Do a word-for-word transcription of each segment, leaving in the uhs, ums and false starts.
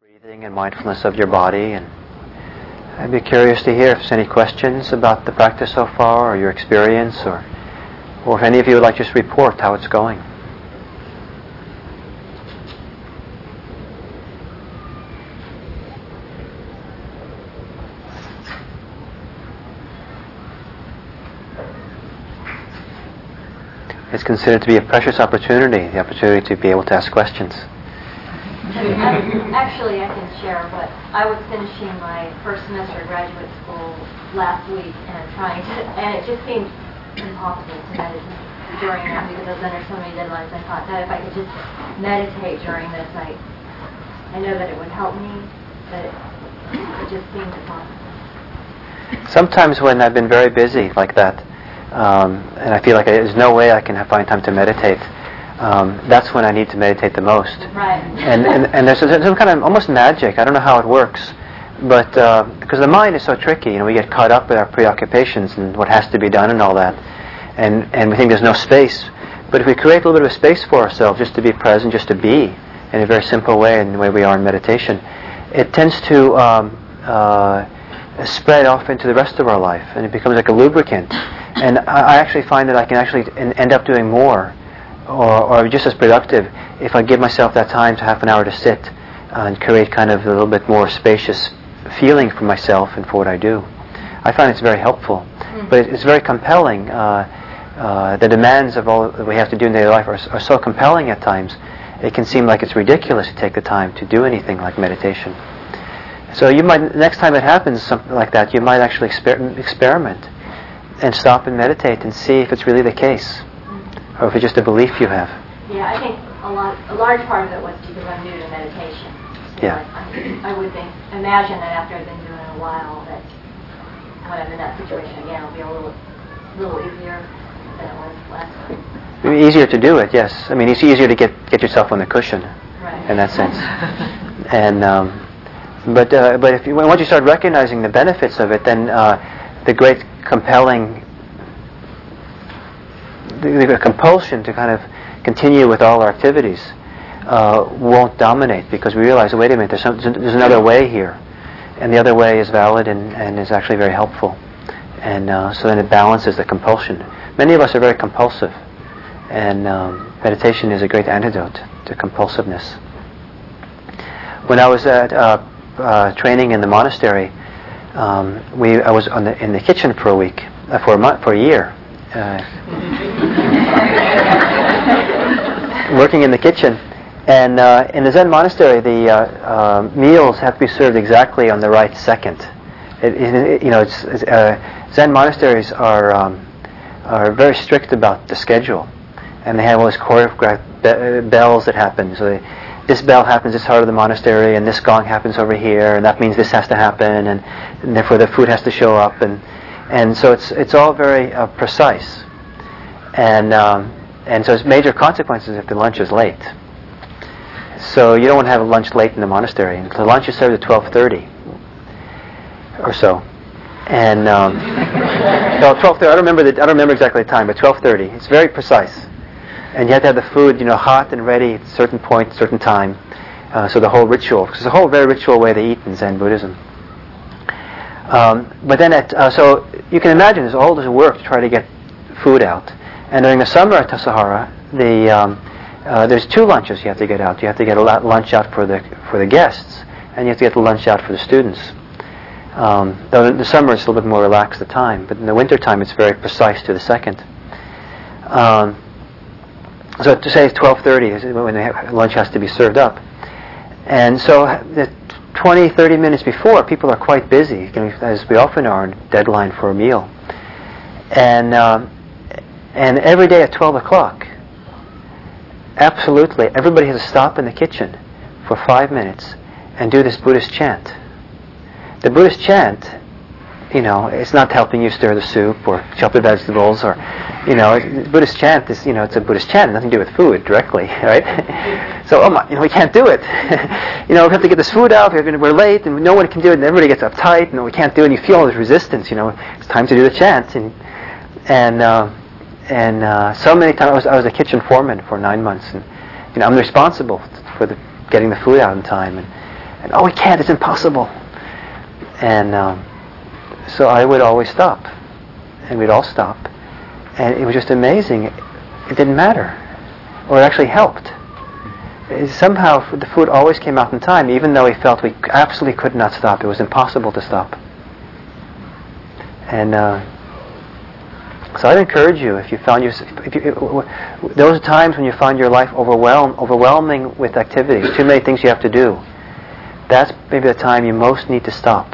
breathing and mindfulness of your body. And I'd be curious to hear if there's any questions about the practice so far, or your experience, or or if any of you would like to just report how it's going. It's considered to be a precious opportunity, the opportunity to be able to ask questions. Actually, I can share, but I was finishing my first semester of graduate school last week and trying to, and it just seemed impossible to meditate during that because I was under so many deadlines. I thought that if I could just meditate during this, I, I know that it would help me, but it, it just seemed impossible. Sometimes when I've been very busy like that, um, and I feel like I, there's no way I can have, find time to meditate, Um, that's when I need to meditate the most. Right. And, and and there's some kind of almost magic. I don't know how it works, but uh, because the mind is so tricky, you know, we get caught up with our preoccupations and what has to be done and all that, and and we think there's no space. But if we create a little bit of a space for ourselves, just to be present, just to be, in a very simple way, in the way we are in meditation, it tends to um, uh, spread off into the rest of our life, and it becomes like a lubricant. And I, I actually find that I can actually end up doing more, Or, or just as productive, if I give myself that time to half an hour to sit uh, and create kind of a little bit more spacious feeling for myself and for what I do. I find it's very helpful, mm. but it's very compelling. Uh, uh, the demands of all that we have to do in daily life are, are so compelling at times. It can seem like it's ridiculous to take the time to do anything like meditation. So you might, next time it happens, something like that, you might actually exper- experiment and stop and meditate and see if it's really the case. Or if it's just a belief you have. Yeah, I think a lot, a large part of it was because I'm new to meditation. So yeah. I, I would think, imagine that after I've been doing it a while, that when I'm in that situation again, it'll be a little, little easier than it was last time. It'd be easier to do it, yes. I mean, it's easier to get get yourself on the cushion, right. in that sense. and um, but uh, but if you, once you start recognizing the benefits of it, then uh, the great compelling. The, the compulsion to kind of continue with all our activities uh, won't dominate, because we realize, wait a minute, there's, some, there's another way here, and the other way is valid and, and is actually very helpful, and uh, so then it balances the compulsion. Many of us are very compulsive, and um, meditation is a great antidote to compulsiveness. When I was at uh, uh, training in the monastery, um, we I was on the, in the kitchen for a week, uh, for a month, for a year. Uh, working in the kitchen, and uh, in the Zen monastery, the uh, uh, meals have to be served exactly on the right second. It, it, you know, it's, it's, uh, Zen monasteries are um, are very strict about the schedule, and they have all these choreographed be- bells that happen. So they, this bell happens this part of the monastery, and this gong happens over here, and that means this has to happen, and, and therefore the food has to show up, and. And so it's it's all very uh, precise, and um, and so it's major consequences if the lunch is late. So you don't want to have lunch late in the monastery. And the lunch is served at twelve thirty or so, and um, no, twelve thirty. I don't remember the I don't remember exactly the time, but twelve thirty. It's very precise, and you have to have the food, you know, hot and ready at a certain point, certain time. Uh, so the whole ritual, because it's a whole very ritual way they eat in Zen Buddhism. Um, but then, at, uh, so you can imagine there's all this work to try to get food out. And during the summer at Tassajara, the um, uh, there's two lunches you have to get out. You have to get a lunch out for the for the guests, and you have to get the lunch out for the students. Um, though in the summer it's a little bit more relaxed the time, but in the winter time it's very precise to the second. Um, so to say it's twelve thirty when the lunch has to be served up, and so the twenty, thirty minutes before, people are quite busy, as we often are, on deadline for a meal. And um, and every day at twelve o'clock, absolutely, everybody has to stop in the kitchen for five minutes and do this Buddhist chant. The Buddhist chant, you know, it's not helping you stir the soup or chop the vegetables, or, you know, Buddhist chant is, you know, it's a Buddhist chant, nothing to do with food directly, right? So, oh my, you know, we can't do it. You know, we have to get this food out, we're, we're late, and no one can do it, and everybody gets uptight, and we can't do it, and you feel all this resistance, you know, it's time to do the chant. And and uh, and uh, so many times, I was, I was a kitchen foreman for nine months, and, you know, I'm responsible for the, getting the food out in time, and And, oh, we can't, it's impossible. And um, so I would always stop. And we'd all stop. And it was just amazing. It didn't matter. Or it actually helped. It, somehow the food always came out in time, even though we felt we absolutely could not stop. It was impossible to stop. And uh, so I'd encourage you, if you found your, if you, those times when you find your life overwhelm, overwhelming with activities, too many things you have to do, that's maybe the time you most need to stop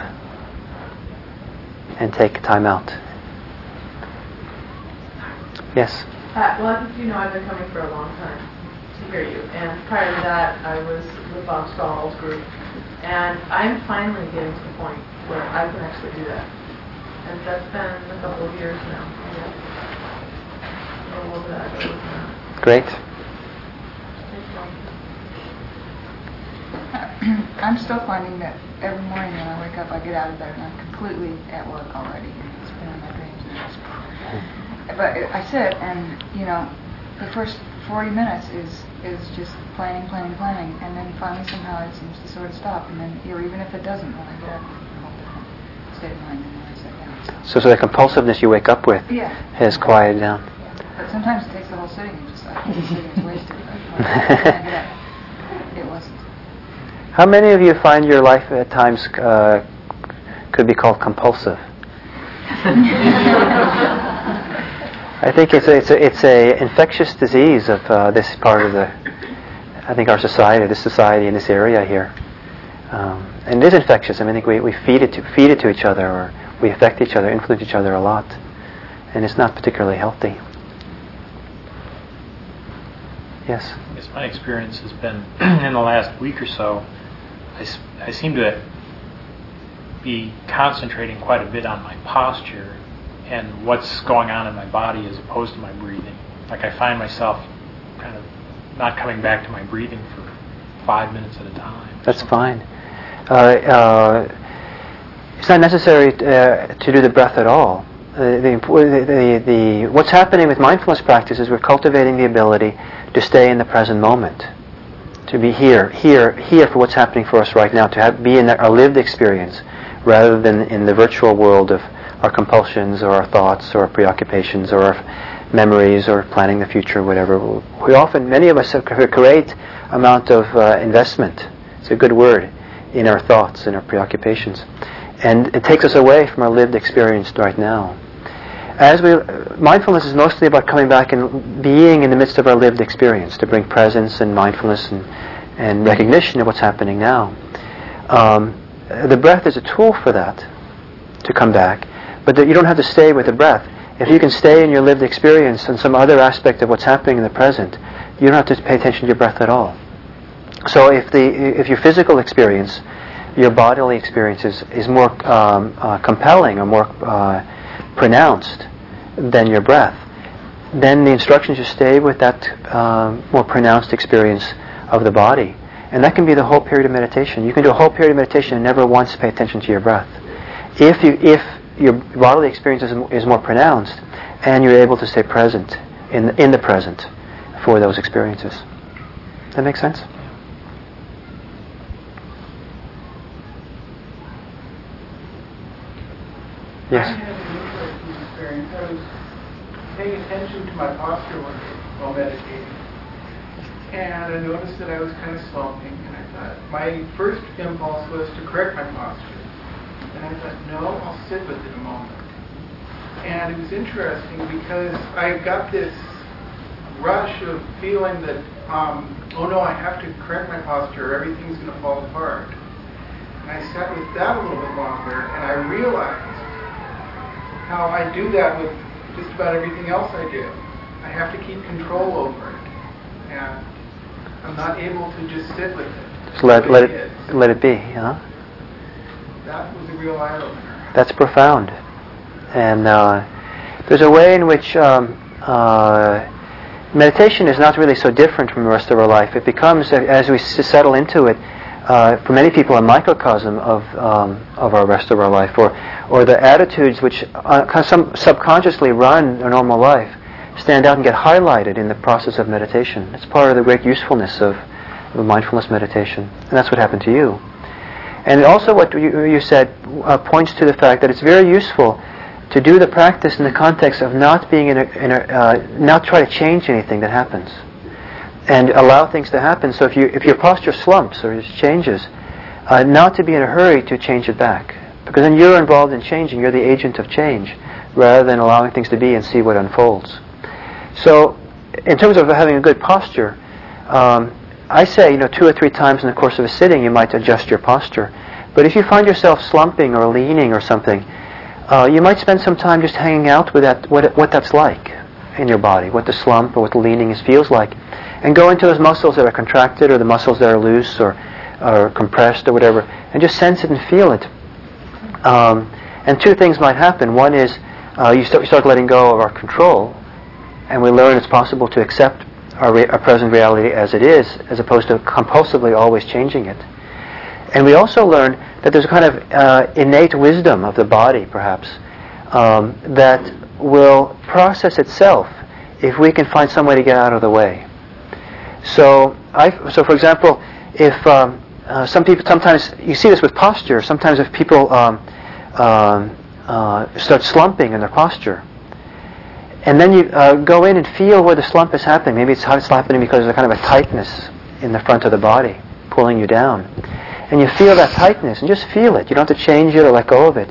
and take time out. Yes? Uh, well, I think you know I've been coming for a long time to hear you. And prior to that, I was with Bob Stahl's group. And I'm finally getting to the point where I can actually do that. And that's been a couple of years now, I guess. A little bit of that. Great. I'm still finding that every morning when I wake up, I get out of bed and I'm completely at work already. It's been in my dreams. And but I sit and, you know, the first forty minutes is, is just planning, planning, planning. And then finally somehow it seems to sort of stop. And then, or even if it doesn't, when I get up, it's a whole different state of mind than when I sit down. So, so the compulsiveness you wake up with yeah. has quieted down. Yeah. But sometimes it takes the whole sitting and just, I think the sitting is wasted. But when I get up, it wasn't. How many of you find your life at times uh, could be called compulsive? I think it's a, it's a, it's a infectious disease of uh, this part of the, I think our society, this society in this area here. Um, and it is infectious. I mean, I think we, we feed it to, feed it to each other, or we affect each other, influence each other a lot. And it's not particularly healthy. Yes? Yes, my experience has been in the last week or so, I, I seem to be concentrating quite a bit on my posture and what's going on in my body as opposed to my breathing. Like I find myself kind of not coming back to my breathing for five minutes at a time. That's fine. Uh, uh, it's not necessary uh, to do the breath at all. Uh, the, the, the, what's happening with mindfulness practice is we're cultivating the ability to stay in the present moment, to be here, here, here for what's happening for us right now, to have, be in our lived experience rather than in the virtual world of our compulsions or our thoughts or our preoccupations or our memories or planning the future, whatever. We often, many of us have a great amount of uh, investment, it's a good word, in our thoughts and our preoccupations. And it takes us away from our lived experience right now. As we, mindfulness is mostly about coming back and being in the midst of our lived experience, to bring presence and mindfulness and, and recognition of what's happening now. Um, the breath is a tool for that, to come back, but that you don't have to stay with the breath. If you can stay in your lived experience and some other aspect of what's happening in the present, you don't have to pay attention to your breath at all. So if the if your physical experience, your bodily experience is, is more um, uh, compelling or more uh, pronounced than your breath, then the instructions is stay with that um, more pronounced experience of the body. And that can be the whole period of meditation. You can do a whole period of meditation and never once pay attention to your breath. If you if your bodily experience is, is more pronounced and you're able to stay present in the, in the present for those experiences. Does that make sense? Yes. I had an interesting experience. I was paying attention to my posture one day while meditating, and I noticed that I was kind of slumping, and I thought, my first impulse was to correct my posture. And I thought, no, I'll sit with it a moment. And it was interesting because I got this rush of feeling that, um, oh no, I have to correct my posture, or everything's going to fall apart. And I sat with that a little bit longer, and I realized how I do that with just about everything else I do. I have to keep control over it, and I'm not able to just sit with it. Just let let it let it be, huh? That was a real eye opener. That's profound, and uh, there's a way in which um, uh, meditation is not really so different from the rest of our life. It becomes, as we settle into it, Uh, for many people, a microcosm of um, of our rest of our life, or or the attitudes which uh, some subconsciously run a normal life, stand out and get highlighted in the process of meditation. It's part of the great usefulness of, of mindfulness meditation, and that's what happened to you. And also what you, you said uh, points to the fact that it's very useful to do the practice in the context of not being in a, in a uh, not try to change anything that happens, and allow things to happen. So if you if your posture slumps or changes, uh, not to be in a hurry to change it back, because then you're involved in changing. You're the agent of change, rather than allowing things to be and see what unfolds. So, in terms of having a good posture, um, I say, you know, two or three times in the course of a sitting, you might adjust your posture. But if you find yourself slumping or leaning or something, uh, you might spend some time just hanging out with that, what what that's like in your body, what the slump or what the leaning is, feels like, and go into those muscles that are contracted or the muscles that are loose or, or compressed or whatever, and just sense it and feel it. Um, and two things might happen. One is uh, you start, you start letting go of our control, and we learn it's possible to accept Our, re- our present reality as it is, as opposed to compulsively always changing it. And we also learn that there's a kind of uh, innate wisdom of the body, perhaps, um, that will process itself if we can find some way to get out of the way. So, I, so for example, if um, uh, some people, sometimes, you see this with posture, sometimes if people um, um, uh, start slumping in their posture, and then you uh, go in and feel where the slump is happening. Maybe it's, it's happening because there's a kind of a tightness in the front of the body, pulling you down. And you feel that tightness, and just feel it. You don't have to change it or let go of it.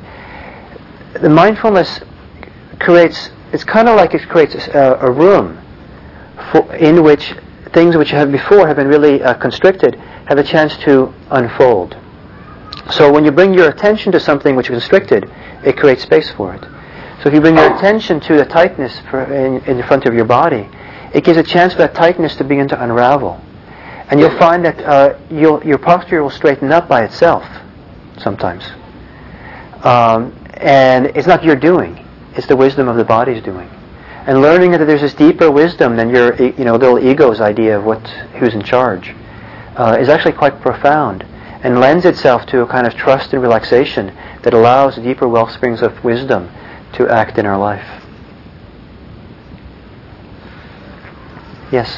The mindfulness creates, it's kind of like it creates a, a room for, in which things which have before have been really uh, constricted have a chance to unfold. So when you bring your attention to something which is constricted, it creates space for it. So if you bring your attention to the tightness for in, in the front of your body, it gives a chance for that tightness to begin to unravel. And you'll find that uh, you'll, your posture will straighten up by itself sometimes. Um, and it's not your doing. It's the wisdom of the body's doing. And learning that there's this deeper wisdom than your you know, little ego's idea of what, who's in charge uh, is actually quite profound, and lends itself to a kind of trust and relaxation that allows deeper well springs of wisdom to act in our life. Yes?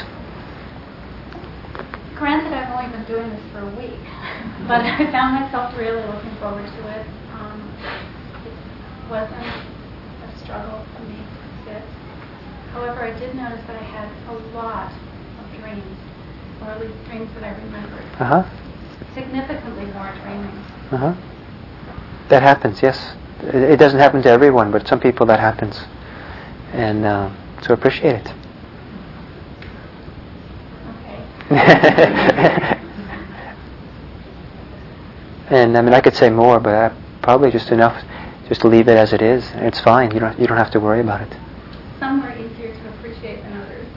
Granted, I've only been doing this for a week, but I found myself really looking forward to it. Um, it wasn't a struggle for me to sit. However, I did notice that I had a lot of dreams, or at least dreams that I remembered. Uh-huh. Significantly more dreaming. Uh-huh. That happens, yes. It doesn't happen to everyone, but some people that happens. And uh, so appreciate it. Okay. And I mean, I could say more, but I, probably just enough just to leave it as it is. It's fine. You don't, you don't have to worry about it. Some were easier to appreciate than others.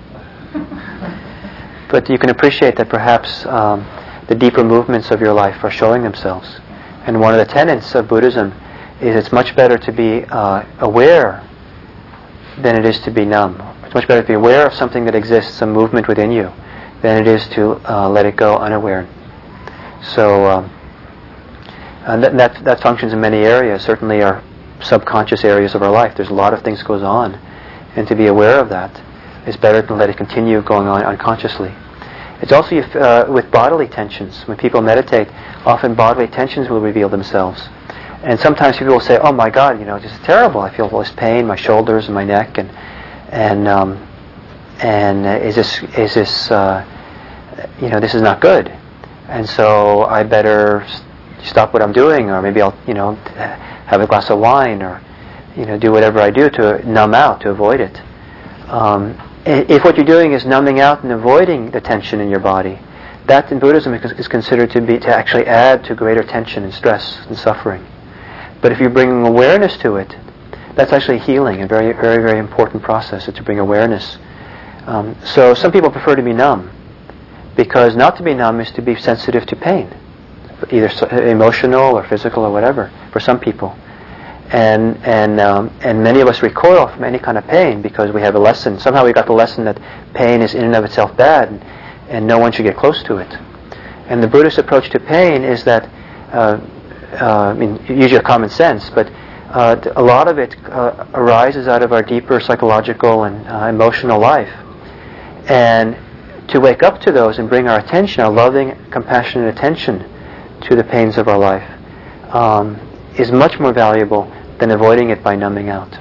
But you can appreciate that perhaps um, the deeper movements of your life are showing themselves. And one of the tenets of Buddhism is it's much better to be uh, aware than it is to be numb. It's much better to be aware of something that exists, some movement within you, than it is to uh, let it go unaware. So um, and that, that that functions in many areas, certainly our subconscious areas of our life. There's a lot of things goes on, and to be aware of that is better than let it continue going on unconsciously. It's also uh, with bodily tensions. When people meditate, often bodily tensions will reveal themselves. And sometimes people will say, "Oh my God, you know, this is terrible. I feel all this pain, my shoulders and my neck, and and um, and uh, is this is this uh, you know this is not good, and so I better stop what I'm doing, or maybe I'll you know have a glass of wine, or you know do whatever I do to numb out, to avoid it." Um, if what you're doing is numbing out and avoiding the tension in your body, that in Buddhism is considered to be to actually add to greater tension and stress and suffering. But if you're bringing awareness to it, that's actually healing, a very, very, very important process, is to bring awareness. Um, so some people prefer to be numb, because not to be numb is to be sensitive to pain, either so, emotional or physical or whatever, for some people. And and um, and many of us recoil from any kind of pain because we have a lesson. Somehow we got the lesson that pain is in and of itself bad, and, and no one should get close to it. And the Buddhist approach to pain is that, uh, uh, I mean, use your common sense, but uh, a lot of it uh, arises out of our deeper psychological and uh, emotional life. And to wake up to those and bring our attention, our loving, compassionate attention to the pains of our life um, is much more valuable than avoiding it by numbing out.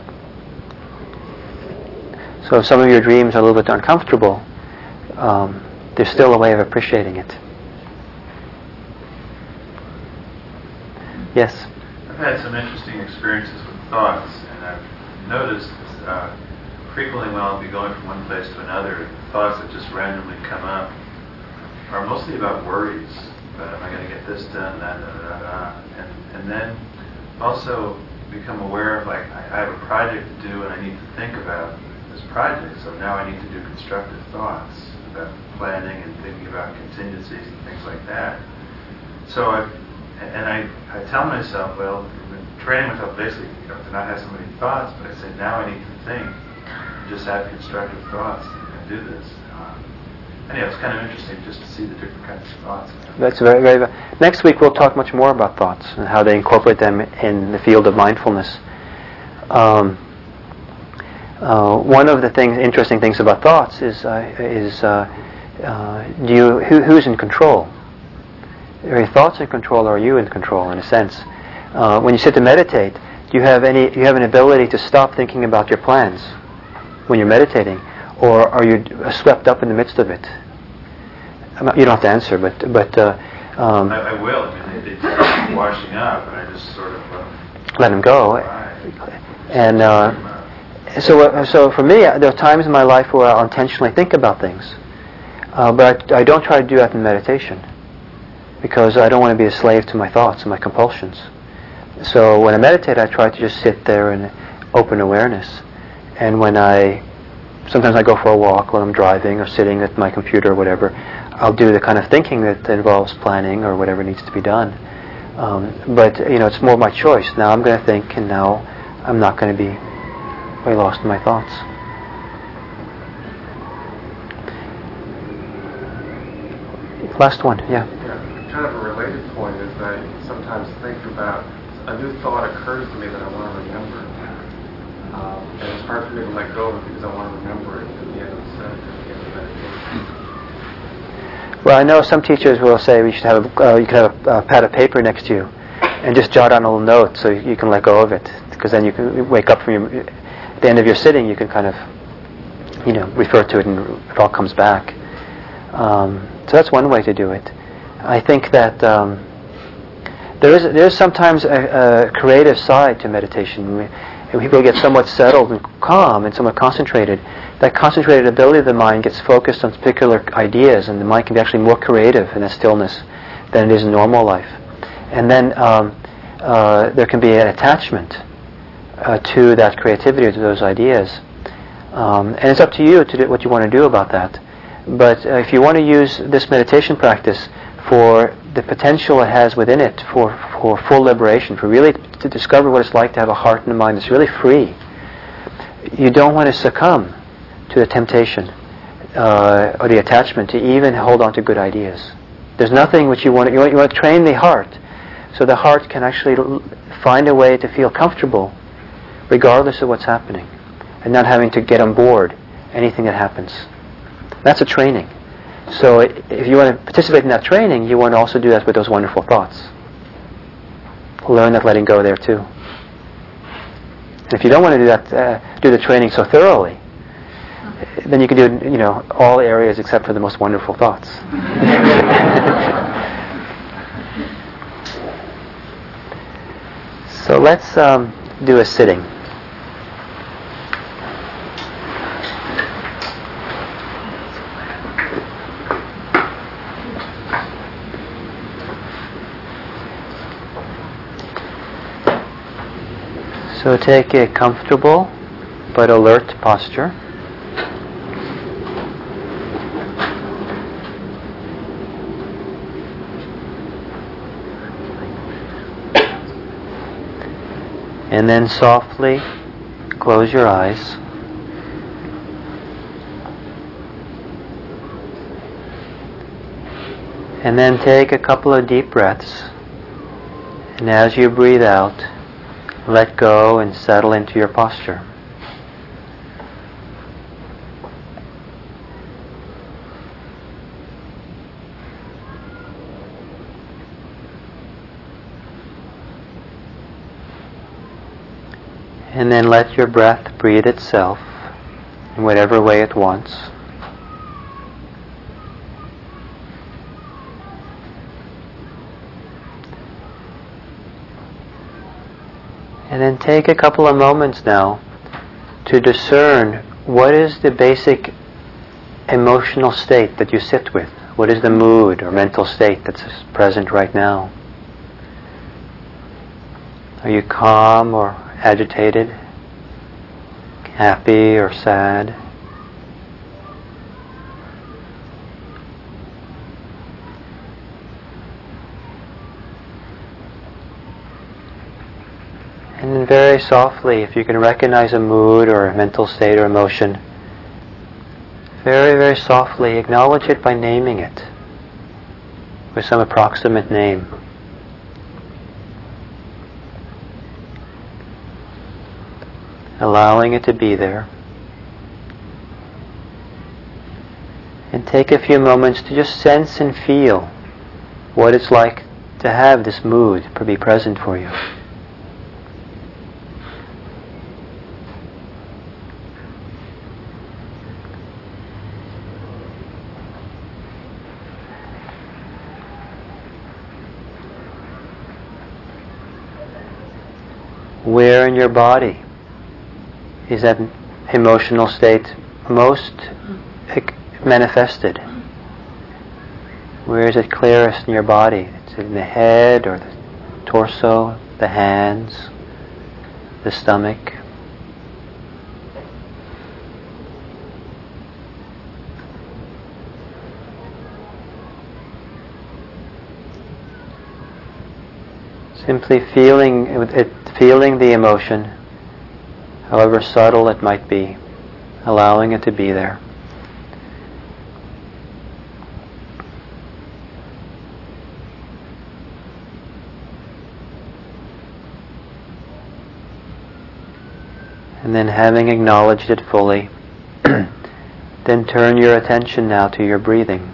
So if some of your dreams are a little bit uncomfortable, um, there's still a way of appreciating it. Yes? I've had some interesting experiences with thoughts, and I've noticed uh, frequently when I'll be going from one place to another, thoughts that just randomly come up are mostly about worries. About, am I going to get this done? Da, da, da, da. And, and then also become aware of, like, I, I have a project to do and I need to think about this project, so now I need to do constructive thoughts about planning and thinking about contingencies and things like that. So I, and I, I tell myself, well, I've been training myself basically, you know, to not have so many thoughts, but I say now I need to think, just have constructive thoughts and do this. Um, anyhow, it's kind of interesting just to see the different kinds of thoughts. That's very, very. Next week we'll talk much more about thoughts and how they incorporate them in the field of mindfulness. Um, uh, one of the things, interesting things about thoughts is, uh, is uh, uh, do you who, who's in control? Are your thoughts in control, or are you in control, in a sense? Uh, when you sit to meditate, do you have any? Do you have an ability to stop thinking about your plans when you're meditating, or are you swept up in the midst of it? You don't have to answer, but but uh, um, I, I will. I mean, they, they start washing up, and I just sort of let them, let them go. Right. And uh, so uh, so for me, there are times in my life where I'll intentionally think about things, uh, but I, I don't try to do that in meditation, because I don't want to be a slave to my thoughts and my compulsions. So when I meditate, I try to just sit there in open awareness. And when I, sometimes I go for a walk while I'm driving or sitting at my computer or whatever, I'll do the kind of thinking that involves planning or whatever needs to be done. Um, but, you know, it's more my choice. Now I'm going to think, and now I'm not going to be way lost in my thoughts. Last one, yeah. Yeah, kind of a related point is that I sometimes think about, a new thought occurs to me that I want to remember. Um, and it's hard for me to let go of it because I want to remember it at the end of the session, at the end of meditation. Well, I know some teachers will say we should have a, uh, you can have a, a pad of paper next to you and just jot down a little note so you can let go of it, because then you can wake up from your, at the end of your sitting, you can kind of, you know, refer to it and it all comes back. Um, so that's one way to do it. I think that um, there is there is sometimes a, a creative side to meditation. We, and people get somewhat settled and calm and somewhat concentrated. That concentrated ability of the mind gets focused on particular ideas, and the mind can be actually more creative in that stillness than it is in normal life. And then um, uh, there can be an attachment uh, to that creativity, to those ideas. Um, and it's up to you to do what you want to do about that. But uh, if you want to use this meditation practice for the potential it has within it for, for full liberation, for really to discover what it's like to have a heart and a mind that's really free, you don't want to succumb to the temptation uh, or the attachment to even hold on to good ideas. There's nothing which you want to, you want, you want to train the heart so the heart can actually l- find a way to feel comfortable regardless of what's happening, and not having to get on board anything that happens. That's a training. So if you want to participate in that training, you want to also do that with those wonderful thoughts. Learn that letting go there too. And if you don't want to do that, uh, do the training so thoroughly, then you can do, you know, all areas except for the most wonderful thoughts. So let's um, do a sitting. So take a comfortable but alert posture. And then softly close your eyes. And then take a couple of deep breaths. And as you breathe out, let go and settle into your posture. And then let your breath breathe itself in whatever way it wants. And then take a couple of moments now to discern what is the basic emotional state that you sit with. What is the mood or mental state that's present right now? Are you calm or agitated? Happy or sad? And then very softly, if you can recognize a mood or a mental state or emotion, very, very softly acknowledge it by naming it with some approximate name. Allowing it to be there. And take a few moments to just sense and feel what it's like to have this mood be present for you. Where in your body is that emotional state most manifested? Where is it clearest in your body? Is it in the head or the torso, the hands, the stomach? Simply feeling it, feeling the emotion, however subtle it might be, allowing it to be there. And then having acknowledged it fully, then turn your attention now to your breathing.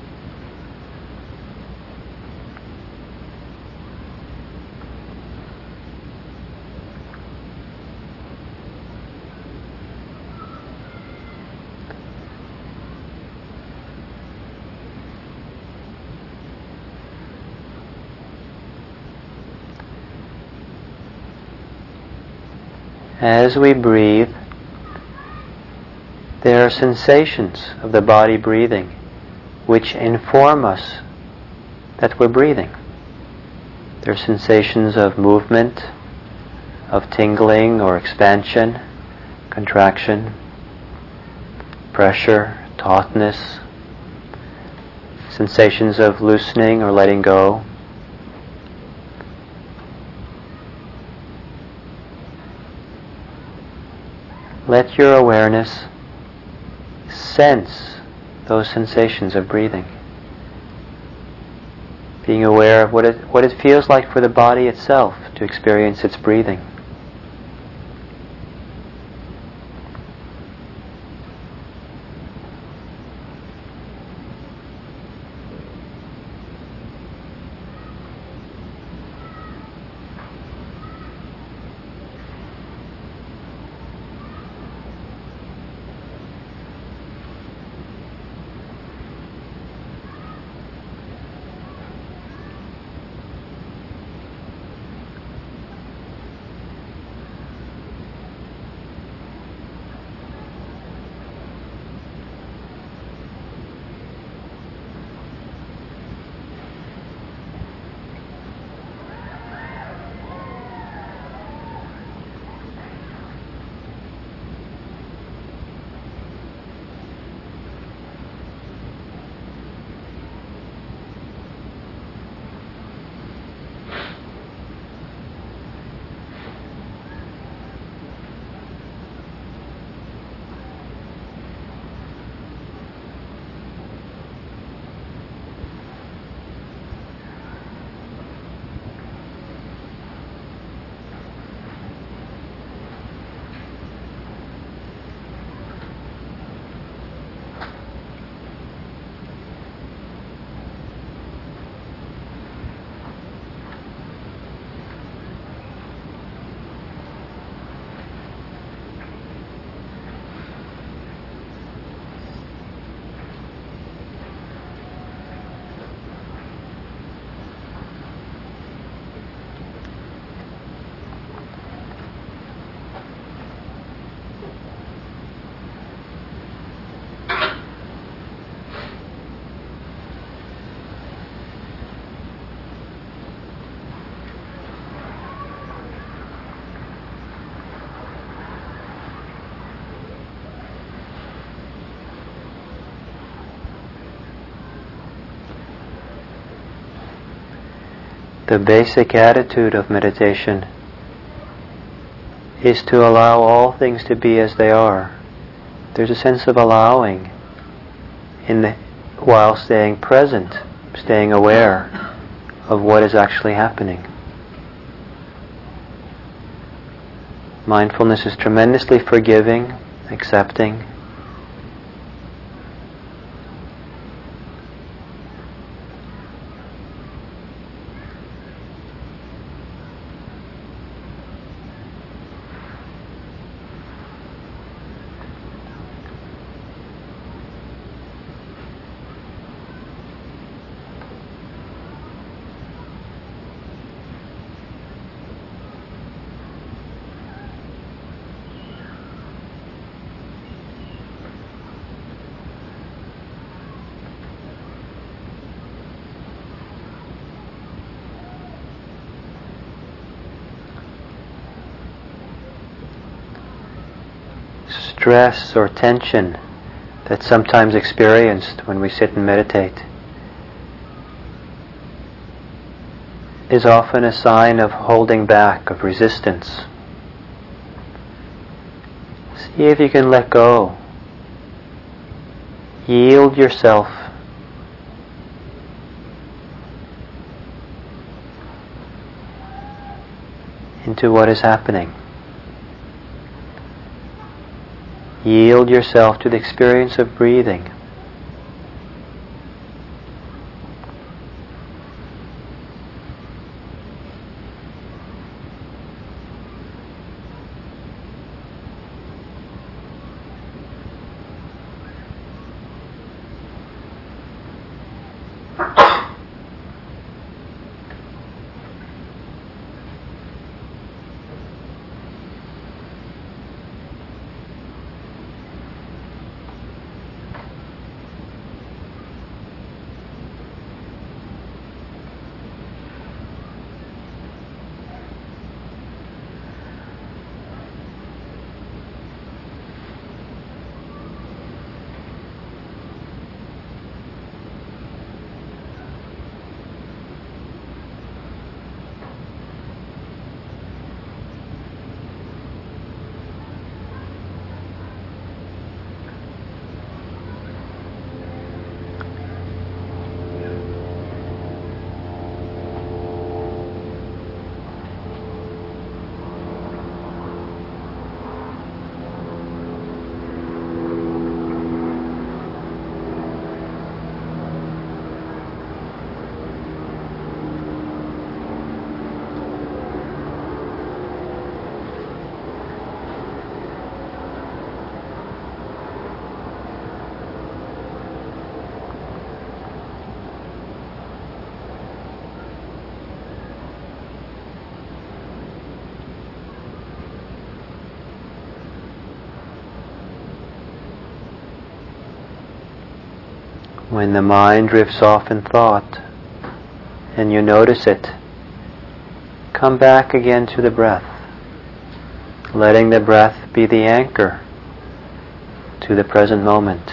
As we breathe, there are sensations of the body breathing which inform us that we're breathing. There are sensations of movement, of tingling or expansion, contraction, pressure, tautness, sensations of loosening or letting go. Let your awareness sense those sensations of breathing. Being aware of what it, what it feels like for the body itself to experience its breathing. The basic attitude of meditation is to allow all things to be as they are. There's a sense of allowing in the, while staying present, staying aware of what is actually happening. Mindfulness is tremendously forgiving, accepting. Stress or tension that's sometimes experienced when we sit and meditate is often a sign of holding back, of resistance. See if you can let go. Yield yourself into what is happening. Yield yourself to the experience of breathing. When the mind drifts off in thought and you notice it, come back again to the breath, letting the breath be the anchor to the present moment.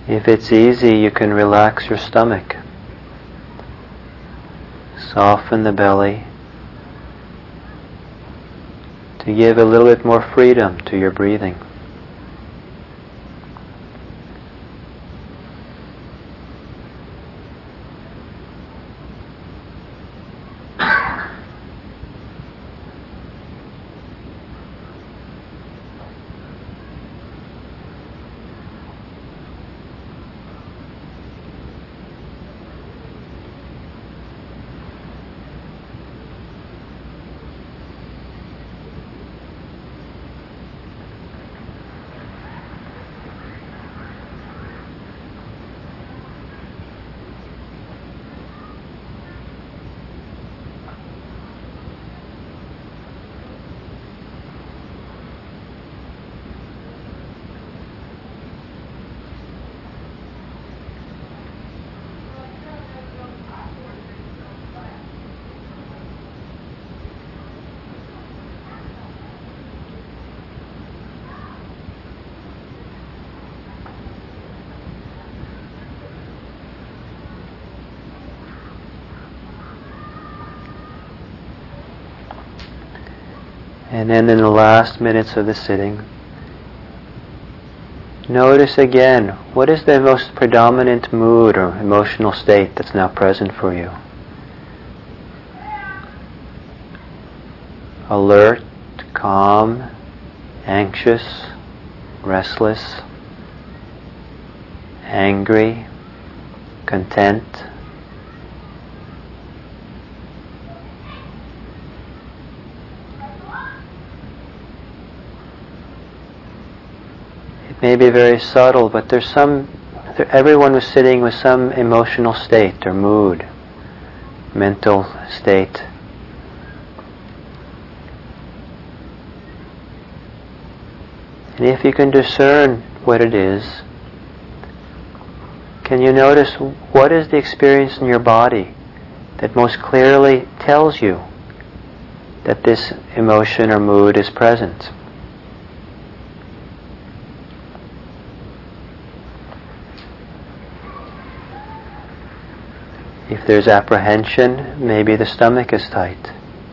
If it's easy, you can relax your stomach. Soften the belly to give a little bit more freedom to your breathing. And then in the last minutes of the sitting, notice again, what is the most predominant mood or emotional state that's now present for you? Alert, calm, anxious, restless, angry, content. It may be very subtle, but there's some, everyone was sitting with some emotional state or mood, mental state. And if you can discern what it is, can you notice what is the experience in your body that most clearly tells you that this emotion or mood is present? If there's apprehension, maybe the stomach is tight.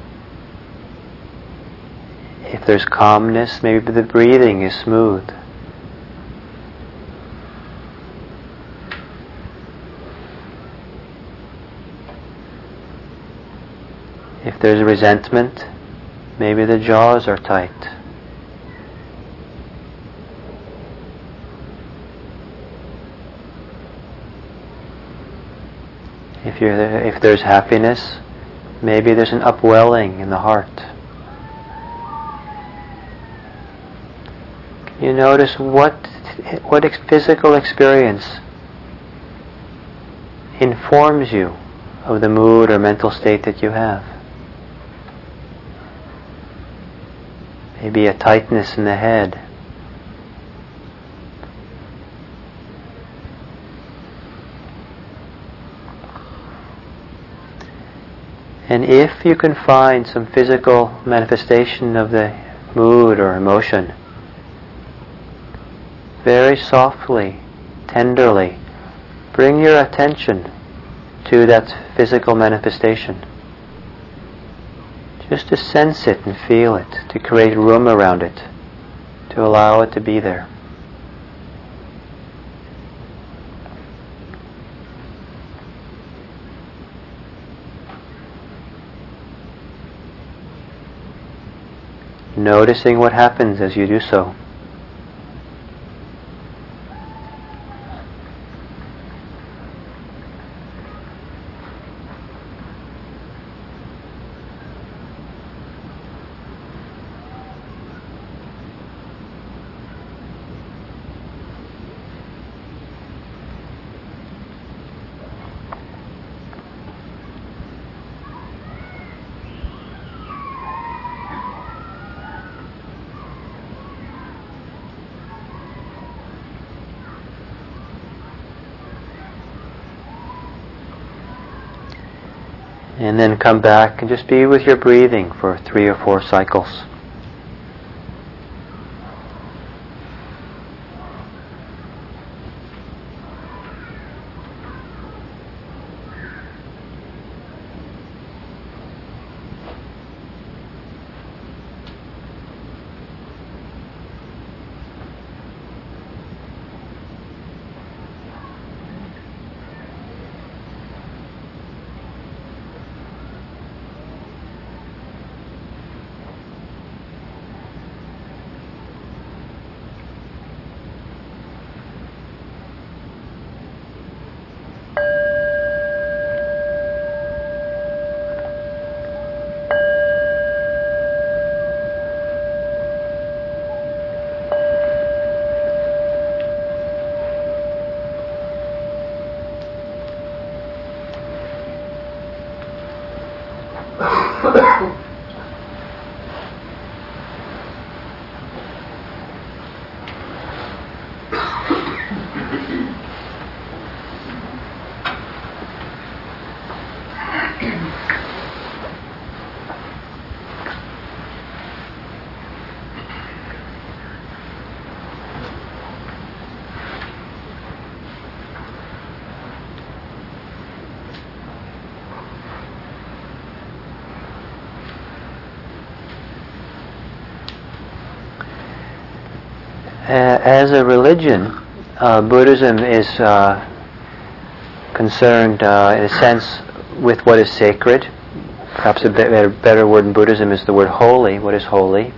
If there's calmness, maybe the breathing is smooth. If there's resentment, maybe the jaws are tight. If you're there, if there's happiness, maybe there's an upwelling in the heart. Can you notice what what ex- physical experience informs you of the mood or mental state that you have? Maybe a tightness in the head. And if you can find some physical manifestation of the mood or emotion, very softly, tenderly, bring your attention to that physical manifestation. Just to sense it and feel it, to create room around it, to allow it to be there. Noticing what happens as you do so. And then come back and just be with your breathing for three or four cycles. As a religion, uh, Buddhism is uh, concerned, uh, in a sense, with what is sacred. Perhaps a better, better word in Buddhism is the word holy, what is holy.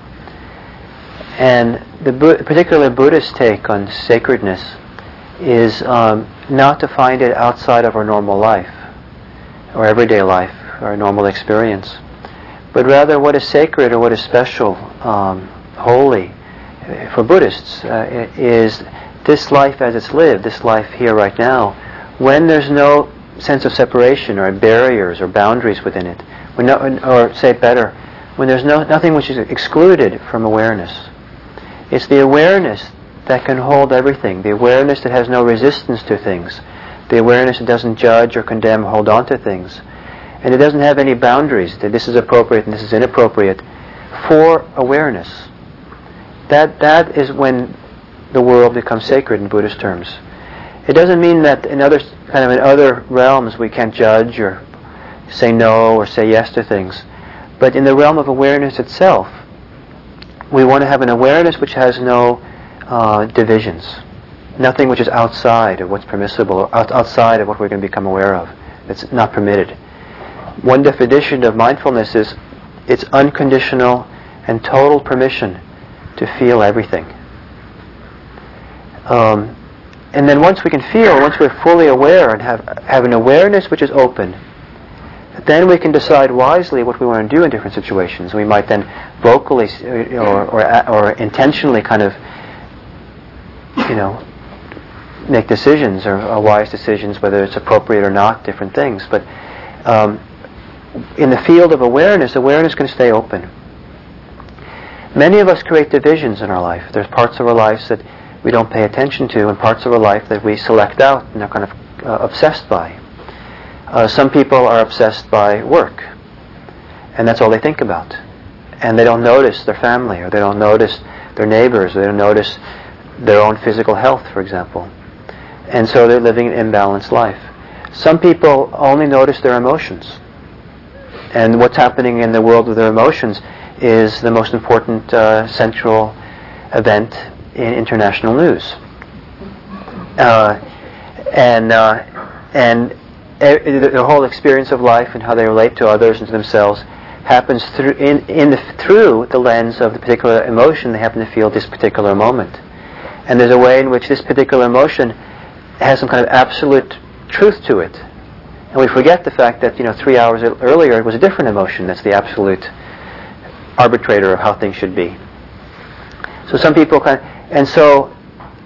And the Bu- particular Buddhist take on sacredness is um, not to find it outside of our normal life, or everyday life, or normal experience, but rather what is sacred or what is special, um, holy, for Buddhists, uh, is this life as it's lived, this life here right now, when there's no sense of separation or barriers or boundaries within it, when no, or say it better, when there's no nothing which is excluded from awareness. It's the awareness that can hold everything, the awareness that has no resistance to things, the awareness that doesn't judge or condemn or hold on to things, and it doesn't have any boundaries, that this is appropriate and this is inappropriate, for awareness. That that is when the world becomes sacred in Buddhist terms. It doesn't mean that in other kind of in other realms we can't judge or say no or say yes to things, but in the realm of awareness itself, we want to have an awareness which has no uh, divisions, nothing which is outside of what's permissible or out- outside of what we're going to become aware of. It's not permitted. One definition of mindfulness is it's unconditional and total permission to feel everything. Um, and then once we can feel, once we're fully aware and have have an awareness which is open, then we can decide wisely what we want to do in different situations. We might then vocally or or, or intentionally kind of, you know, make decisions or, or wise decisions, whether it's appropriate or not, different things. But um, in the field of awareness, awareness can stay open. Many of us create divisions in our life. There's parts of our lives that we don't pay attention to and parts of our life that we select out and are kind of uh, obsessed by. Uh, some people are obsessed by work, and that's all they think about. And they don't notice their family, or they don't notice their neighbors, or they don't notice their own physical health, for example. And so they're living an imbalanced life. Some people only notice their emotions. And what's happening in the world with their emotions is the most important uh, central event in international news. Uh, and uh, and e- the whole experience of life and how they relate to others and to themselves happens through in, in the, through the lens of the particular emotion they happen to feel at this particular moment. And there's a way in which this particular emotion has some kind of absolute truth to it. And we forget the fact that, you know, three hours earlier it was a different emotion that's the absolute arbitrator of how things should be. So some people kind of, and so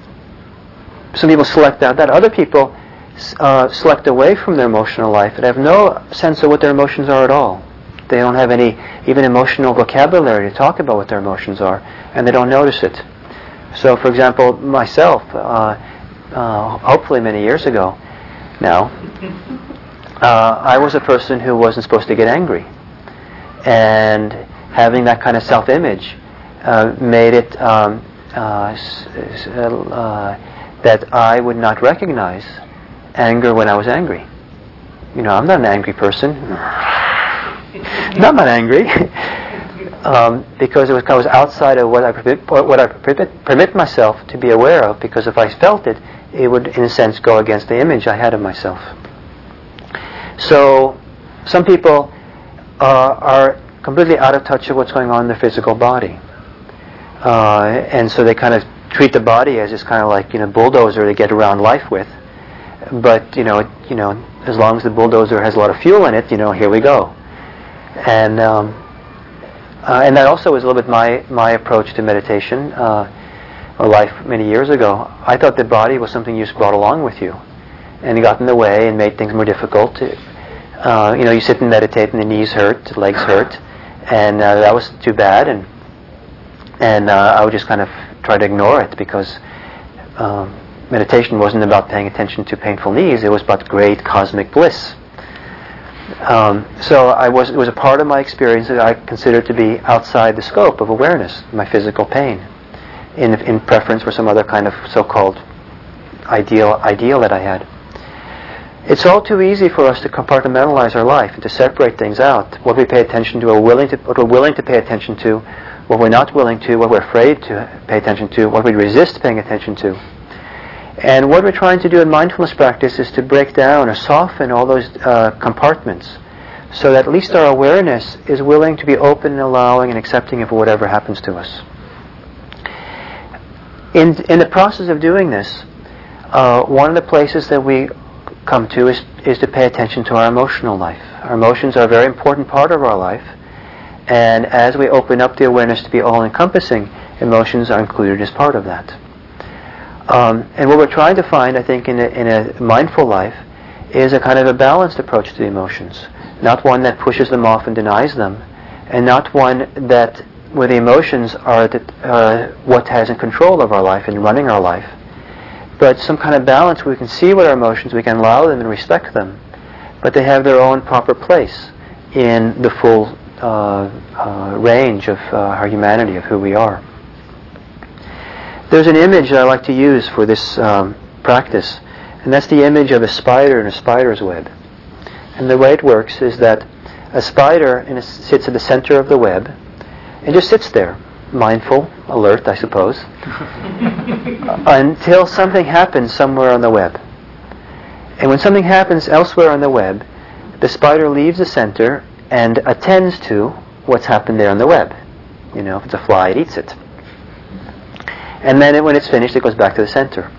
some people select out that. Other people uh, select away from their emotional life and have no sense of what their emotions are at all. They don't have any even emotional vocabulary to talk about what their emotions are, and they don't notice it. So, for example, myself, uh, uh, hopefully many years ago now, uh, I was a person who wasn't supposed to get angry. And having that kind of self-image uh, made it um, uh, s- s- uh, that I would not recognize anger when I was angry. You know, I'm not an angry person. no, I'm not angry. um, because it was, I was outside of what I, permit, what I permit, permit myself to be aware of, because if I felt it, it would, in a sense, go against the image I had of myself. So, some people uh, are completely out of touch of what's going on in their physical body. Uh, and so they kind of treat the body as this kind of like, you know, bulldozer to get around life with. But, you know, it, you know, as long as the bulldozer has a lot of fuel in it, you know, here we go. And um, uh, and that also was a little bit my, my approach to meditation uh, or life many years ago. I thought the body was something you just brought along with you. And it got in the way and made things more difficult. To, Uh, you know, you sit and meditate, and the knees hurt, the legs hurt, and uh, that was too bad. And and uh, I would just kind of try to ignore it because um, meditation wasn't about paying attention to painful knees. It was about great cosmic bliss. Um, so I was, it was a part of my experience that I considered to be outside the scope of awareness, my physical pain, in, in preference for some other kind of so-called ideal ideal that I had. It's all too easy for us to compartmentalize our life and to separate things out. What we pay attention to, or willing to, what we're willing to pay attention to, what we're not willing to, what we're afraid to pay attention to, what we resist paying attention to. And what we're trying to do in mindfulness practice is to break down or soften all those uh, compartments so that at least our awareness is willing to be open and allowing and accepting of whatever happens to us. In, in the process of doing this, uh, one of the places that we come to is, is to pay attention to our emotional life. Our emotions are a very important part of our life, and as we open up the awareness to be all-encompassing, emotions are included as part of that. Um, and what we're trying to find, I think, in a, in a mindful life is a kind of a balanced approach to the emotions. Not one that pushes them off and denies them, and not one that, where the emotions are the, uh, what has in control of our life and running our life. But some kind of balance where we can see what our emotions, we can allow them and respect them, but they have their own proper place in the full uh, uh, range of uh, our humanity, of who we are. There's an image that I like to use for this um, practice, and that's the image of a spider in a spider's web. And the way it works is that a spider in a, sits at the center of the web and just sits there, mindful, alert, I suppose, until something happens somewhere on the web. And when something happens elsewhere on the web, the spider leaves the center and attends to what's happened there on the web. You know, if it's a fly, it eats it. And then it, when it's finished, it goes back to the center.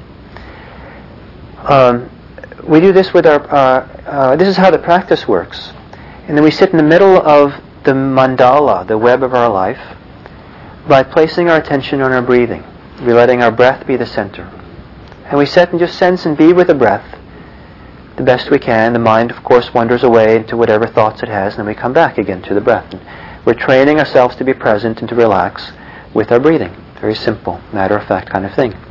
Um, we do this with our, uh, uh, this is how the practice works. And then we sit in the middle of the mandala, the web of our life, by placing our attention on our breathing. We're letting our breath be the center. And we sit and just sense and be with the breath the best we can. The mind, of course, wanders away into whatever thoughts it has, and then we come back again to the breath. And we're training ourselves to be present and to relax with our breathing. Very simple, matter-of-fact kind of thing.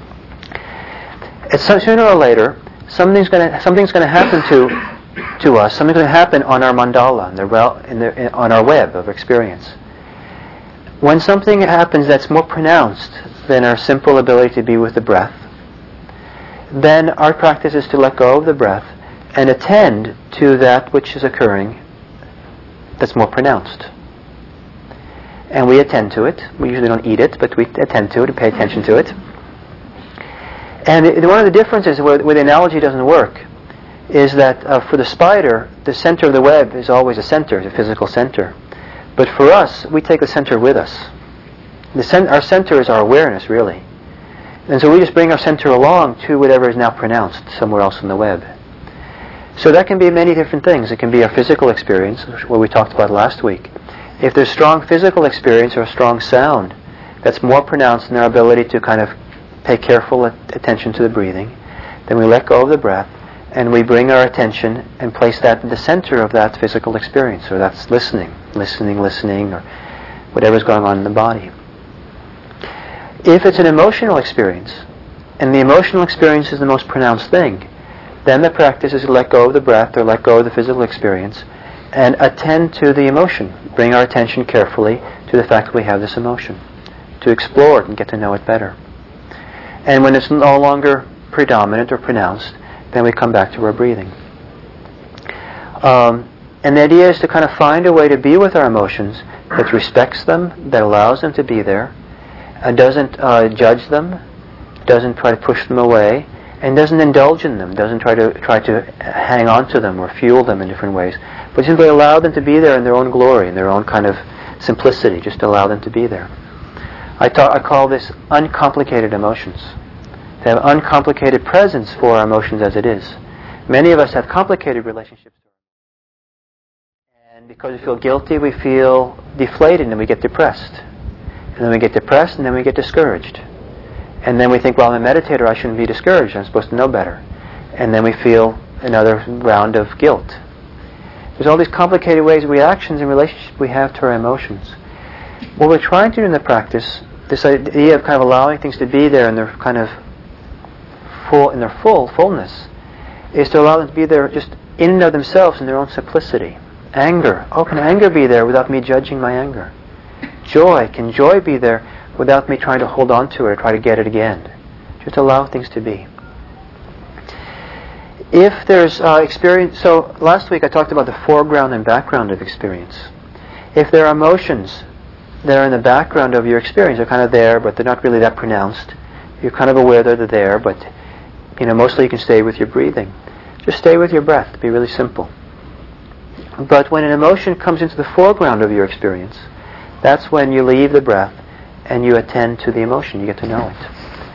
It's so, sooner or later, something's going to something's going to happen to to us. Something's going to happen on our mandala, in the, in the, in, on our web of experience. When something happens that's more pronounced than our simple ability to be with the breath, then our practice is to let go of the breath and attend to that which is occurring that's more pronounced. And we attend to it. We usually don't eat it, but we attend to it and pay attention to it. And it, one of the differences where, where the analogy doesn't work is that uh, for the spider, the center of the web is always a center, the physical center. But for us, we take the center with us. The cen- our center is our awareness, really. And so we just bring our center along to whatever is now pronounced somewhere else in the web. So that can be many different things. It can be our physical experience, what we talked about last week. If there's strong physical experience or a strong sound that's more pronounced in our ability to kind of pay careful attention to the breathing, then we let go of the breath and we bring our attention and place that in the center of that physical experience, or that's listening, listening, listening, or whatever's going on in the body. If it's an emotional experience, and the emotional experience is the most pronounced thing, then the practice is to let go of the breath or let go of the physical experience and attend to the emotion. Bring our attention carefully to the fact that we have this emotion, to explore it and get to know it better. And when it's no longer predominant or pronounced, then we come back to our breathing. Um, and the idea is to kind of find a way to be with our emotions that respects them, that allows them to be there, and doesn't uh, judge them, doesn't try to push them away, and doesn't indulge in them, doesn't try to try to hang on to them or fuel them in different ways, but simply allow them to be there in their own glory, in their own kind of simplicity. Just allow them to be there. I, ta- I call this uncomplicated emotions. To have uncomplicated presence for our emotions as it is. Many of us have complicated relationships. And because we feel guilty, we feel deflated and we get depressed. And then we get depressed and then we get discouraged. And then we think, well, I'm a meditator, I shouldn't be discouraged, I'm supposed to know better. And then we feel another round of guilt. There's all these complicated ways, reactions and relationships we have to our emotions. What we're trying to do in the practice, this idea of kind of allowing things to be there in their kind of full, in their full fullness, is to allow them to be there just in and of themselves in their own simplicity. Anger. Oh, can anger be there without me judging my anger? Joy. Can joy be there without me trying to hold on to it or try to get it again? Just allow things to be. If there's uh, experience, so last week I talked about the foreground and background of experience. If there are emotions that are in the background of your experience, they're kind of there, but they're not really that pronounced. You're kind of aware that they're there, but you know, mostly you can stay with your breathing. Just stay with your breath, to be really simple. But when an emotion comes into the foreground of your experience, that's when you leave the breath and you attend to the emotion. You get to know it.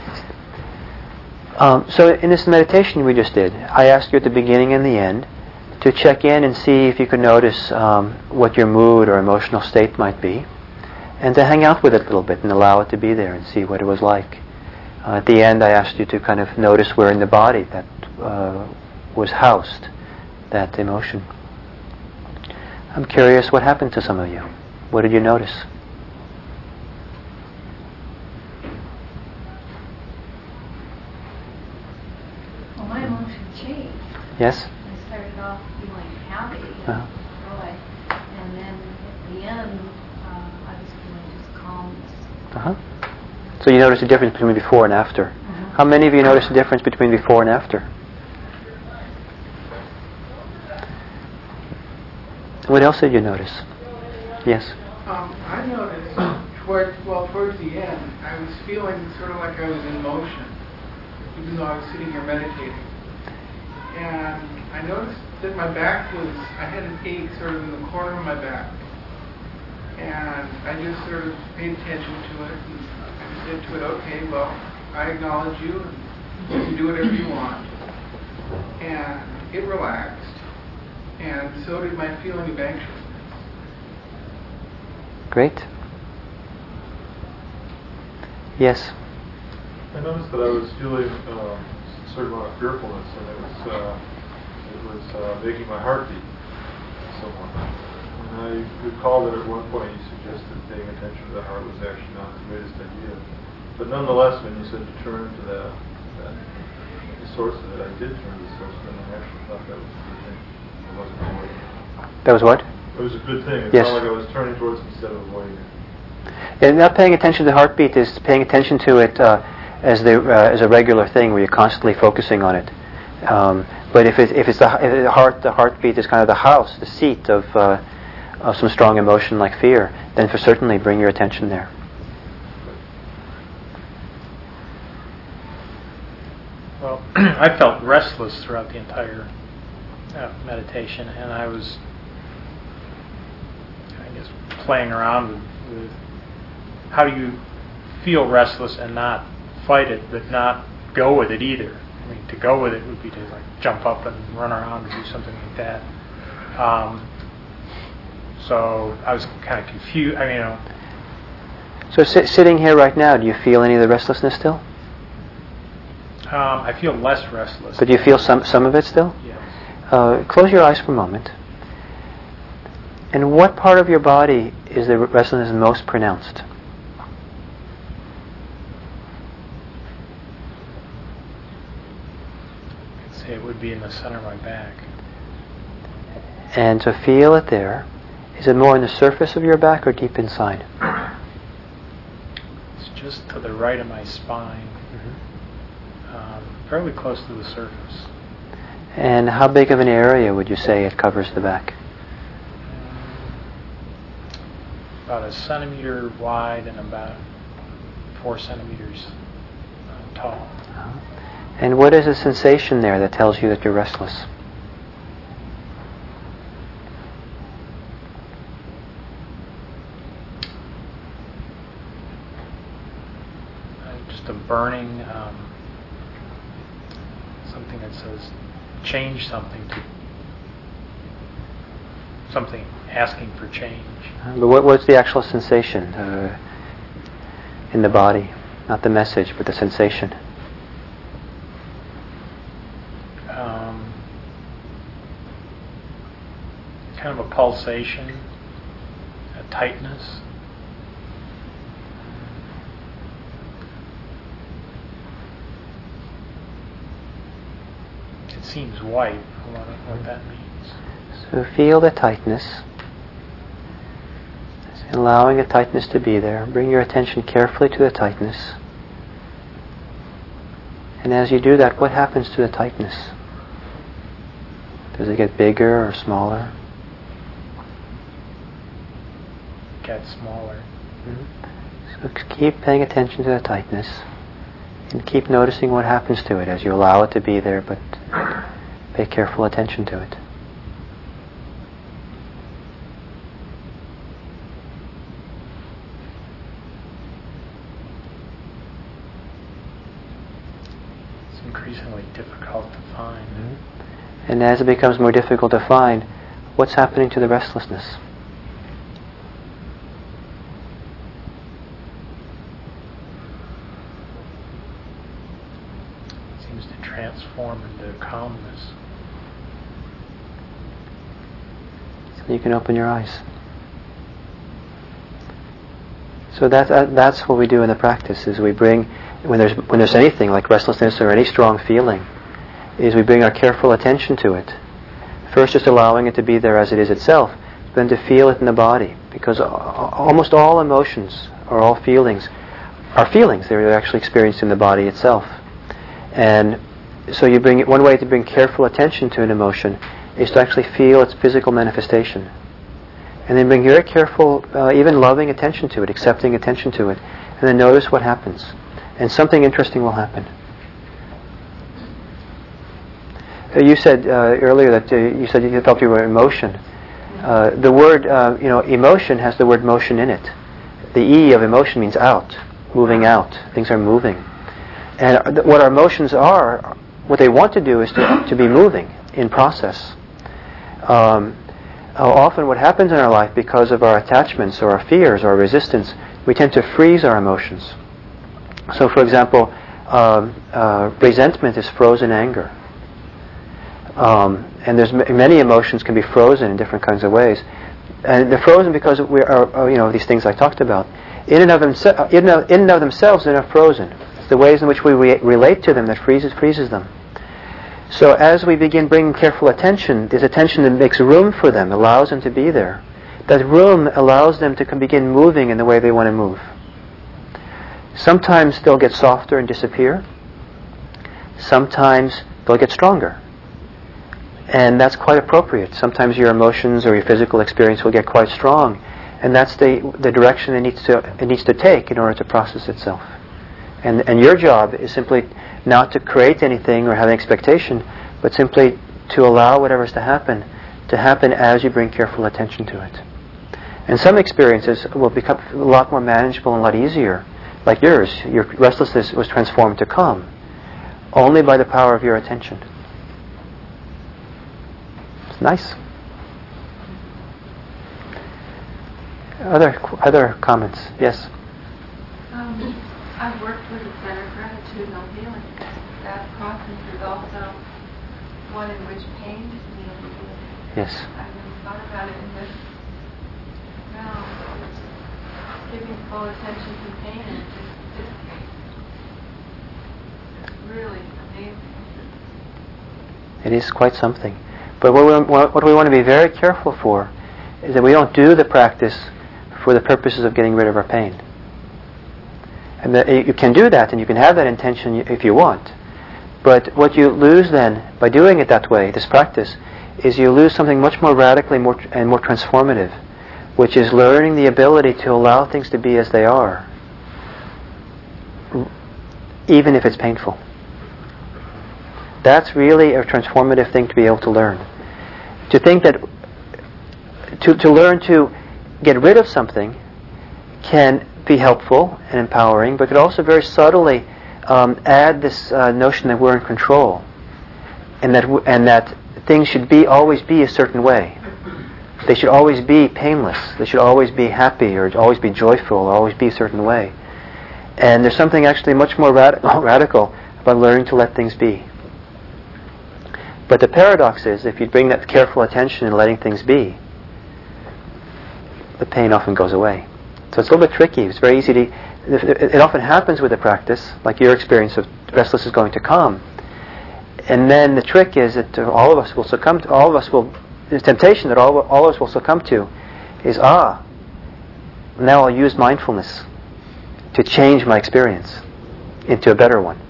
Um, so in this meditation we just did, I asked you at the beginning and the end to check in and see if you could notice um, what your mood or emotional state might be, and to hang out with it a little bit and allow it to be there and see what it was like. Uh, at the end I asked you to kind of notice where in the body that uh, was housed, that emotion. I'm curious what happened to some of you. What did you notice? Well, my emotion changed. Yes? I started off feeling happy and Uh-huh. joy, and then at the end, uh, I was feeling just calmness. Uh-huh. So you noticed a difference between before and after. Uh-huh. How many of you noticed a difference between before and after? What else did you notice? Yes? Um, I noticed towards, well, towards the end, I was feeling sort of like I was in motion, even though I was sitting here meditating. And I noticed that my back was, I had an ache sort of in the corner of my back. And I just sort of paid attention to it, and I said to it, okay, well, I acknowledge you, and you can do whatever you want. And it relaxed, and so did my feeling of anxiousness. Great. Yes? I noticed that I was feeling um, a certain amount of fearfulness, and it was uh, it was uh, making my heart beat somewhat. And I recall that at one point you suggested paying attention to the heart was actually not the greatest idea. But nonetheless, when you said to turn to that, that the source of it, I did turn to the source of it, and I actually thought that was a good thing. I wasn't avoiding it. That was what? It was a good thing. It Yes. felt like I was turning towards it instead of avoiding it. And not paying attention to the heartbeat is paying attention to it uh, as the uh, as a regular thing where you're constantly focusing on it. Um, but if, it, if it's the, if the heart, the heartbeat is kind of the house, the seat of, uh, of some strong emotion like fear, then for certainly bring your attention there. Well, I felt restless throughout the entire uh, meditation, and I was, I guess, playing around with, with how do you feel restless and not fight it, but not go with it either. I mean, to go with it would be to like jump up and run around and do something like that. Um, so I was kind of confused. I mean, you know. So si- sitting here right now, do you feel any of the restlessness still? Um, I feel less restless. But do you feel some some of it still? Yes. Uh, close your eyes for a moment. And what part of your body is the restlessness most pronounced? I'd say it would be in the center of my back. And to feel it there, is it more on the surface of your back or deep inside? It's just to the right of my spine, Mm-hmm. um, fairly close to the surface. And how big of an area would you say it covers the back? About a centimeter wide and about four centimeters uh, tall. Uh-huh. And what is the sensation there that tells you that you're restless? Uh, just a burning, um, something that says change something to something asking for change. Uh, But what, what's the actual sensation uh, in the body? Not the message, but the sensation. Um, pulsation, a tightness. It seems white. I wonder what that means. So feel the tightness. Allowing the tightness to be there. Bring your attention carefully to the tightness. And as you do that, what happens to the tightness? Does it get bigger or smaller? Get smaller. Mm-hmm. So keep paying attention to the tightness. And keep noticing what happens to it as you allow it to be there, but pay careful attention to it. Increasingly difficult to find. Mm-hmm. And as it becomes more difficult to find, what's happening to the restlessness? It seems to transform into calmness. So you can open your eyes. So that, uh, that's what we do in the practice, is we bring, when there's when there's anything like restlessness or any strong feeling, is we bring our careful attention to it. First just allowing it to be there as it is itself, then to feel it in the body. Because almost all emotions, or all feelings, are feelings. They're actually experienced in the body itself. And so you bring one way to bring careful attention to an emotion is to actually feel its physical manifestation. And then bring very careful, uh, even loving attention to it, accepting attention to it. And then notice what happens. And something interesting will happen. Uh, you said uh, earlier that uh, you said you felt you were emotion. Uh, the word, uh, you know, emotion has the word motion in it. The E of emotion means out, moving out. Things are moving. And th- what our emotions are, what they want to do is to, to be moving in process. Um, Uh, often what happens in our life, because of our attachments or our fears or our resistance, we tend to freeze our emotions. So for example, uh, uh, resentment is frozen anger. Um, and there's m- many emotions can be frozen in different kinds of ways. And they're frozen because we are, uh, you know, these things I talked about. In and of, themse- in, of, in and of themselves, they're not frozen. It's the ways in which we re- relate to them that freezes, freezes them. So as we begin bringing careful attention, there's attention that makes room for them, allows them to be there. That room allows them to begin moving in the way they want to move. Sometimes they'll get softer and disappear. Sometimes they'll get stronger. And that's quite appropriate. Sometimes your emotions or your physical experience will get quite strong. And that's the the direction it needs to it needs to take in order to process itself. And and your job is simply not to create anything or have an expectation, but simply to allow whatever's to happen to happen as you bring careful attention to it. And some experiences will become a lot more manageable and a lot easier. Like yours, your restlessness was transformed to calm only by the power of your attention. It's nice. Other other comments? Yes. Um, I've worked with the Center of Gratitudinal Healing. That process is also one in which pain is healed. Yes. I never thought about it in this realm. Just giving full attention to pain and it just dissipates. It's really amazing. It is quite something. But what we, what we want to be very careful for is that we don't do the practice for the purposes of getting rid of our pain. And that you can do that and you can have that intention if you want. But what you lose then, by doing it that way, this practice, is you lose something much more radically more and more transformative, which is learning the ability to allow things to be as they are, even if it's painful. That's really a transformative thing to be able to learn. To think that, to, to learn to get rid of something can be helpful and empowering, but could also very subtly um, add this uh, notion that we're in control, and that w- and that things should be always be a certain way. They should always be painless. They should always be happy, or always be joyful, or always be a certain way. And there's something actually much more rad- radical about learning to let things be. But the paradox is, if you bring that careful attention and letting things be, the pain often goes away. So it's a little bit tricky. It's very easy to, it, it often happens with the practice, like your experience of restless is going to come. And then the trick is that uh, all of us will succumb to, all of us will, the temptation that all, all of us will succumb to is, ah, now I'll use mindfulness to change my experience into a better one.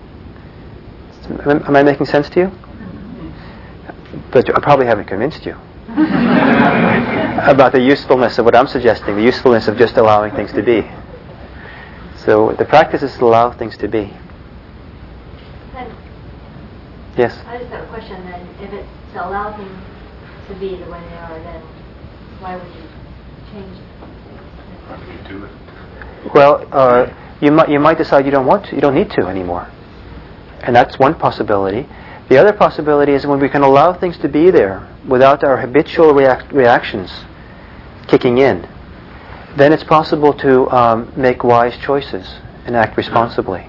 Am I making sense to you? But I probably haven't convinced you about the usefulness of what I'm suggesting, the usefulness of just allowing things to be. So the practice is to allow things to be. Then, yes? I just have a question then. If it's to allow things to be the way they are, then why would you change it? Do it. Well, uh, you might you might decide you don't want to, you don't need to anymore, and that's one possibility. The other possibility is when we can allow things to be there without our habitual react- reactions kicking in, then it's possible to um, make wise choices and act responsibly.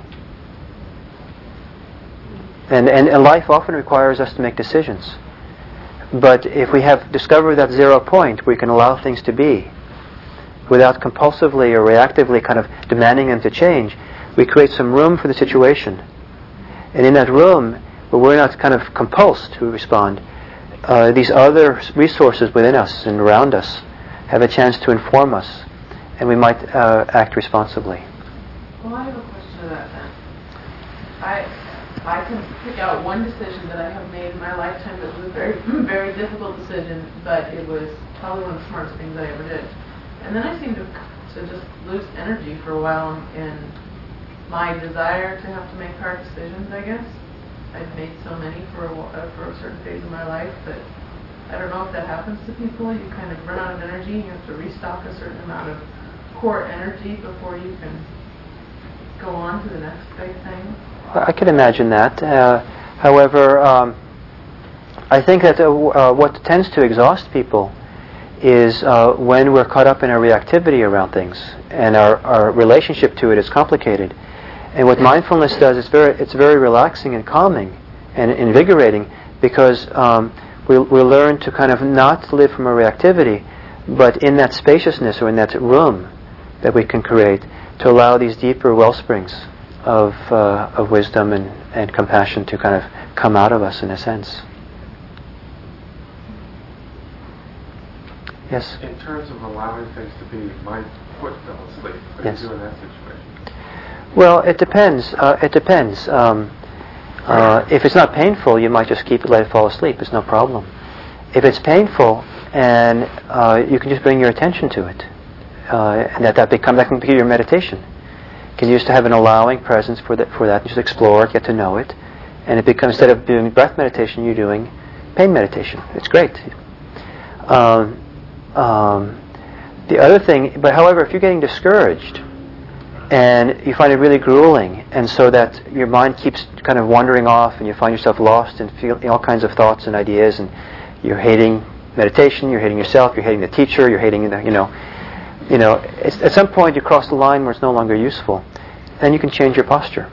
And, and and life often requires us to make decisions. But if we have discovered that zero point, we can allow things to be without compulsively or reactively kind of demanding them to change, we create some room for the situation. And in that room, where we're not kind of compulsed to respond, uh, these other resources within us and around us have a chance to inform us, and we might uh, act responsibly. Well, I have a question to that then. I I can pick out one decision that I have made in my lifetime that was a very, very difficult decision, but it was probably one of the smartest things I ever did. And then I seem to to just lose energy for a while in my desire to have to make hard decisions, I guess. I've made so many for a, uh, for a certain phase of my life, but I don't know if that happens to people. You kind of run out of energy, you have to restock a certain amount of core energy before you can go on to the next big thing. I can imagine that. Uh, however, um, I think that uh, uh, what tends to exhaust people is uh, when we're caught up in our reactivity around things, and our, our relationship to it is complicated. And what mindfulness does is very, it's very relaxing and calming and invigorating, because um, we, we learn to kind of not live from a reactivity, but in that spaciousness or in that room that we can create to allow these deeper well springs of uh, of wisdom and, and compassion to kind of come out of us in a sense. Yes? In terms of allowing things to be, my foot fell asleep. What Yes. do you do in that situation? Well, it depends. Uh, it depends. Um, uh, if it's not painful, you might just keep it, let it fall asleep. It's no problem. If it's painful, and uh, you can just bring your attention to it, uh, and that that become that can be your meditation. You can use to have an allowing presence for that. For that, and just explore it, get to know it, and it becomes, instead of doing breath meditation, you're doing pain meditation. It's great. Um, um, the other thing, but however, if you're getting discouraged and you find it really grueling, and so that your mind keeps kind of wandering off, and you find yourself lost and feel all kinds of thoughts and ideas, and you're hating meditation, you're hating yourself, you're hating the teacher, you're hating the, you know, you know, it's, at some point you cross the line where it's no longer useful, then you can change your posture.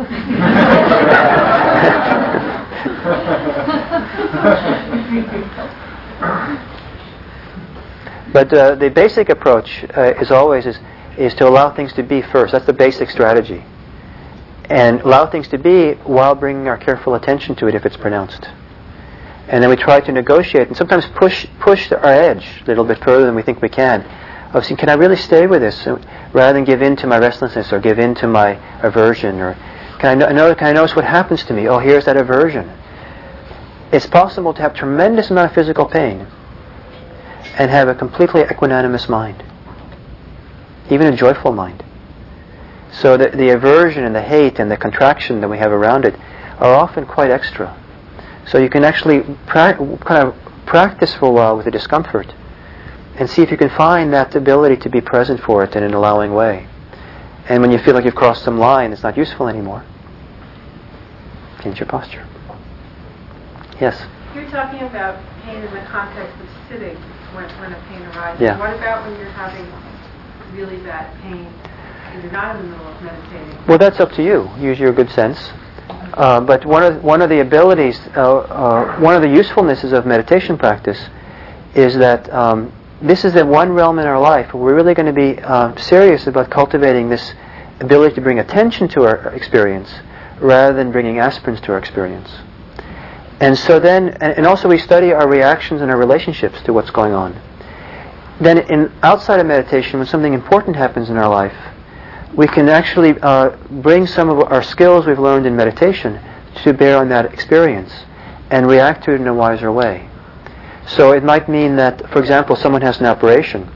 But uh, the basic approach uh, is always is, is to allow things to be first. That's the basic strategy. And allow things to be while bringing our careful attention to it if it's pronounced. And then we try to negotiate and sometimes push push our edge a little bit further than we think we can. Of saying, can I really stay with this rather than give in to my restlessness or give in to my aversion? Or can I know, can I notice what happens to me? Oh, here's that aversion. It's possible to have tremendous amount of physical pain and have a completely equanimous mind, even a joyful mind. So the, the aversion and the hate and the contraction that we have around it are often quite extra. So you can actually pra- kind of practice for a while with the discomfort and see if you can find that ability to be present for it in an allowing way. And when you feel like you've crossed some line, it's not useful anymore, change your posture. Yes? You're talking about pain in the context of sitting when, when a pain arises. Yeah. What about when you're having really bad pain and you're not in the middle of meditating? Well, that's up to you. Use your good sense. Uh, but one of one of the abilities, uh, uh, one of the usefulnesses of meditation practice is that um, this is the one realm in our life where we're really going to be uh, serious about cultivating this ability to bring attention to our experience rather than bringing aspirins to our experience. And so then, and, and also we study our reactions and our relationships to what's going on. Then in outside of meditation, when something important happens in our life, we can actually uh, bring some of our skills we've learned in meditation to bear on that experience and react to it in a wiser way. So it might mean that, for example, someone has an operation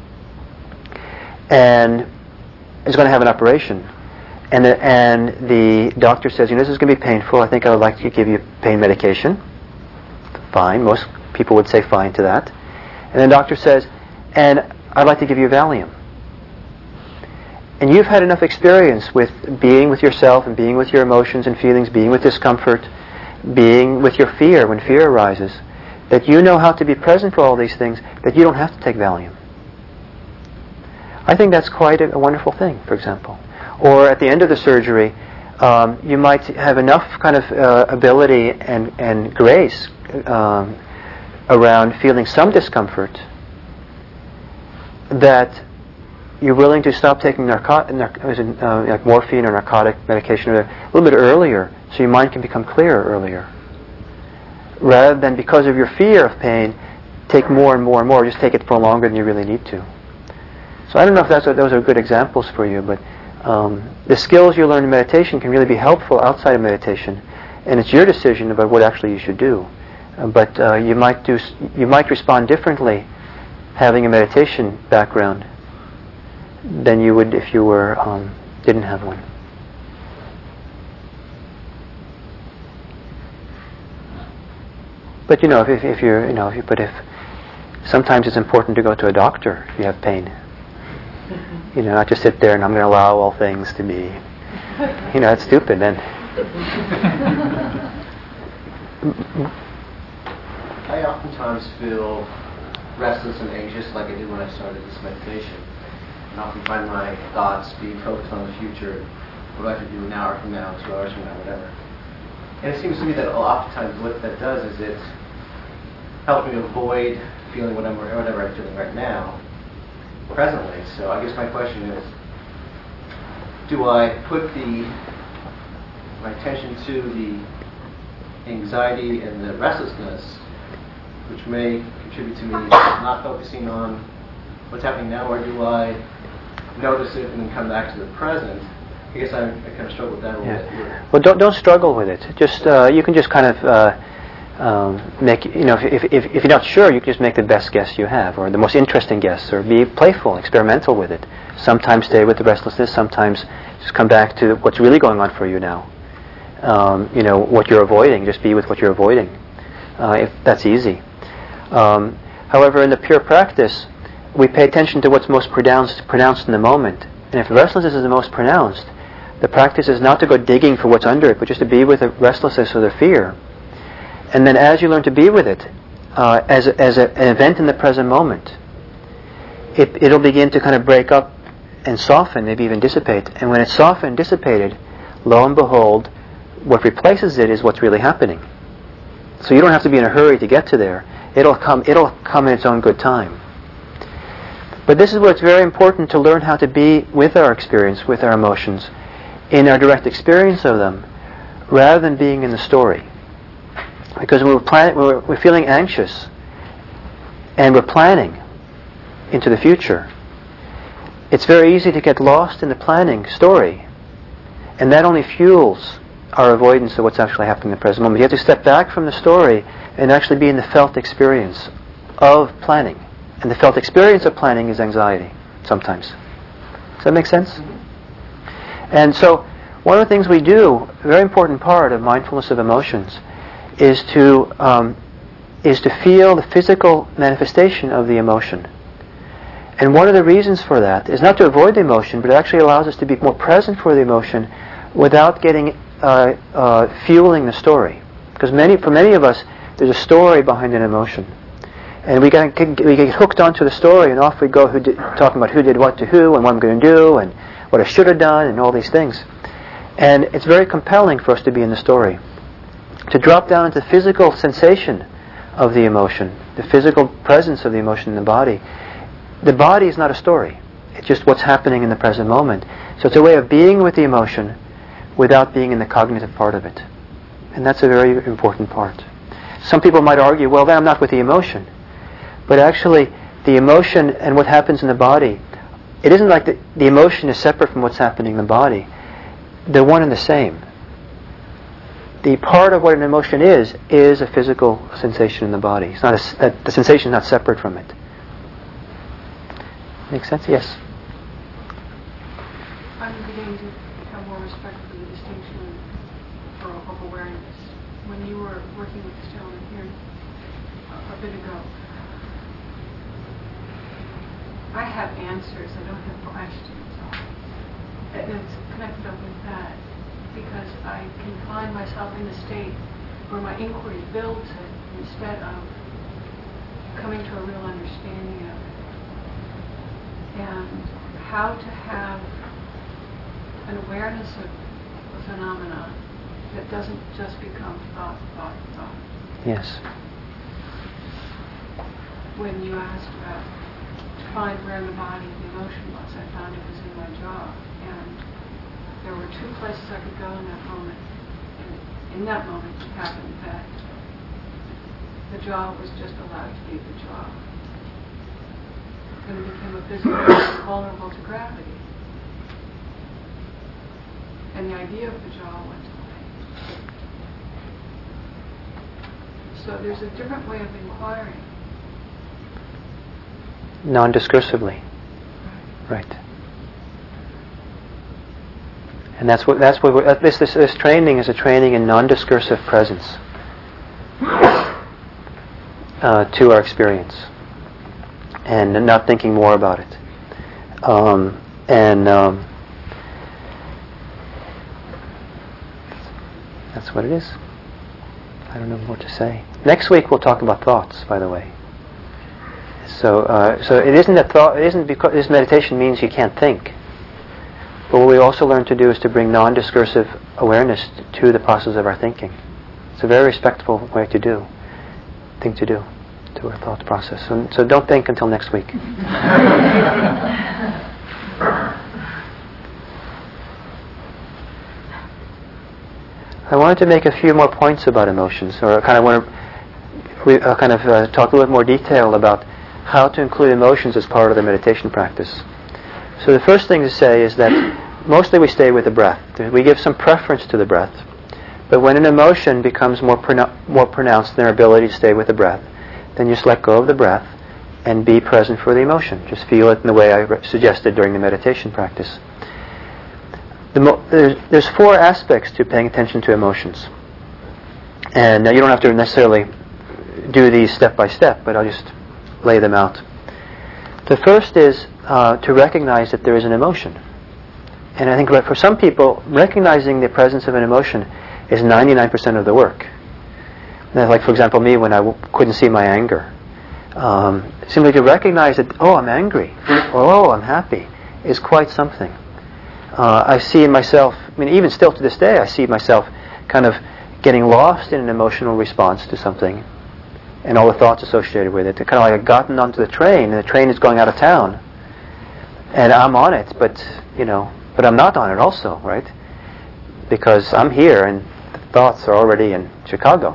and is going to have an operation, and the, and the doctor says, you know, this is going to be painful. I think I would like to give you pain medication. Fine. Most people would say fine to that. And the doctor says, and I'd like to give you Valium. And you've had enough experience with being with yourself and being with your emotions and feelings, being with discomfort, being with your fear when fear arises, that you know how to be present for all these things, that you don't have to take Valium. I think that's quite a, a wonderful thing, for example. Or at the end of the surgery, um, you might have enough kind of uh, ability and, and grace um, around feeling some discomfort that you're willing to stop taking narco- narc- uh, like morphine or narcotic medication a little bit earlier, so your mind can become clearer earlier, rather than because of your fear of pain, take more and more and more, just take it for longer than you really need to. So I don't know if that's a, those are good examples for you, but um, the skills you learn in meditation can really be helpful outside of meditation, and it's your decision about what actually you should do. Uh, but uh, you might do, you might respond differently having a meditation background than you would if you were um, didn't have one. But you know, if, if you're, you know, if you, but if sometimes it's important to go to a doctor if you have pain. You know, not just sit there and I'm going to allow all things to be. You know, that's stupid then. I oftentimes feel restless and anxious like I did when I started this meditation. And often find my thoughts being focused on the future. What do I have to do an hour from now, two hours from now, whatever. And it seems to me that oftentimes what that does is it helps me avoid feeling whatever, whatever I'm feeling right now, presently. So I guess my question is, do I put the my attention to the anxiety and the restlessness, which may contribute to me not focusing on what's happening now, or do I notice it and then come back to the present? I guess I, I kind of struggle with that a little Yeah. bit. Well, don't don't struggle with it. Just uh, you can just kind of uh, um, make, you know, if, if if you're not sure, you can just make the best guess you have, or the most interesting guess, or be playful, experimental with it. Sometimes stay with the restlessness. Sometimes just come back to what's really going on for you now. Um, you know, what you're avoiding. Just be with what you're avoiding. Uh, if that's easy. Um, however, in the pure practice, we pay attention to what's most pronounced pronounced in the moment. And if restlessness is the most pronounced, the practice is not to go digging for what's under it, but just to be with the restlessness or the fear. And then as you learn to be with it, uh, as, a, as a, an event in the present moment, it, it'll begin to kind of break up and soften, maybe even dissipate. And when it's softened, dissipated, lo and behold, what replaces it is what's really happening. So you don't have to be in a hurry to get to there. It'll come, it'll come in its own good time. But this is where it's very important to learn how to be with our experience, with our emotions, in our direct experience of them, rather than being in the story. Because when we're, plan- when we're, we're feeling anxious, and we're planning into the future, it's very easy to get lost in the planning story, and that only fuels our avoidance of what's actually happening in the present moment. You have to step back from the story and actually be in the felt experience of planning. And the felt experience of planning is anxiety, sometimes. Does that make sense? Mm-hmm. And so, one of the things we do, a very important part of mindfulness of emotions, is to um, is to feel the physical manifestation of the emotion. And one of the reasons for that is not to avoid the emotion, but it actually allows us to be more present for the emotion without getting uh, uh, fueling the story. Because many, for many of us, there's a story behind an emotion. And we get, we get hooked onto the story, and off we go, who did, talking about who did what to who, and what I'm going to do, and what I should have done, and all these things. And it's very compelling for us to be in the story. To drop down into the physical sensation of the emotion, the physical presence of the emotion in the body, the body is not a story. It's just what's happening in the present moment. So it's a way of being with the emotion without being in the cognitive part of it. And that's a very important part. Some people might argue, well, then I'm not with the emotion. But actually, the emotion and what happens in the body, it isn't like the, the emotion is separate from what's happening in the body. They're one and the same. The part of what an emotion is, is a physical sensation in the body. It's not a, that the sensation is not separate from it. Make sense? Yes? I'm beginning to have more respect for the distinction for, of awareness. When you were working with this gentleman here uh, a bit ago, I have answers, I don't have questions. And it's connected up with that because I can find myself in a state where my inquiry builds it instead of coming to a real understanding of it. And how to have an awareness of a phenomena that doesn't just become thought, thought, thought. Yes. When you asked about to find where in the body the emotion was, I found it was in my jaw. And there were two places I could go in that moment. And in that moment it happened that the jaw was just allowed to be the jaw. And it became a physical vulnerable to gravity. And the idea of the jaw went away. So there's a different way of inquiring. Non-discursively. Right. And that's what that's what we're, this, this this training is a training in non-discursive presence uh, to our experience, and not thinking more about it. Um, and um, that's what it is. I don't know what to say. Next week we'll talk about thoughts, by the way. So, uh, so it isn't that thought. It isn't because this meditation means you can't think. But what we also learn to do is to bring non-discursive awareness to the process of our thinking. It's a very respectful way to do, thing to do, to our thought process. So, so don't think until next week. I wanted to make a few more points about emotions, or kind of want to re, uh, kind of uh, talk a little bit more detail about how to include emotions as part of the meditation practice. So the first thing to say is that mostly we stay with the breath. We give some preference to the breath. But when an emotion becomes more pronou- more pronounced in our ability to stay with the breath, then you just let go of the breath and be present for the emotion. Just feel it in the way I re- suggested during the meditation practice. The mo- there's, there's four aspects to paying attention to emotions. And uh, you don't have to necessarily do these step by step, but I'll just lay them out. The first is uh, to recognize that there is an emotion. And I think for some people, recognizing the presence of an emotion is ninety-nine percent of the work. Now, like, for example, me when I w- couldn't see my anger. Um, simply to recognize that, oh, I'm angry, or oh, I'm happy, is quite something. Uh, I see in myself, I mean, even still to this day, I see myself kind of getting lost in an emotional response to something and all the thoughts associated with it. Kind of like I've gotten onto the train, and the train is going out of town, and I'm on it, but, you know, but I'm not on it also, right? Because I'm here, and the thoughts are already in Chicago.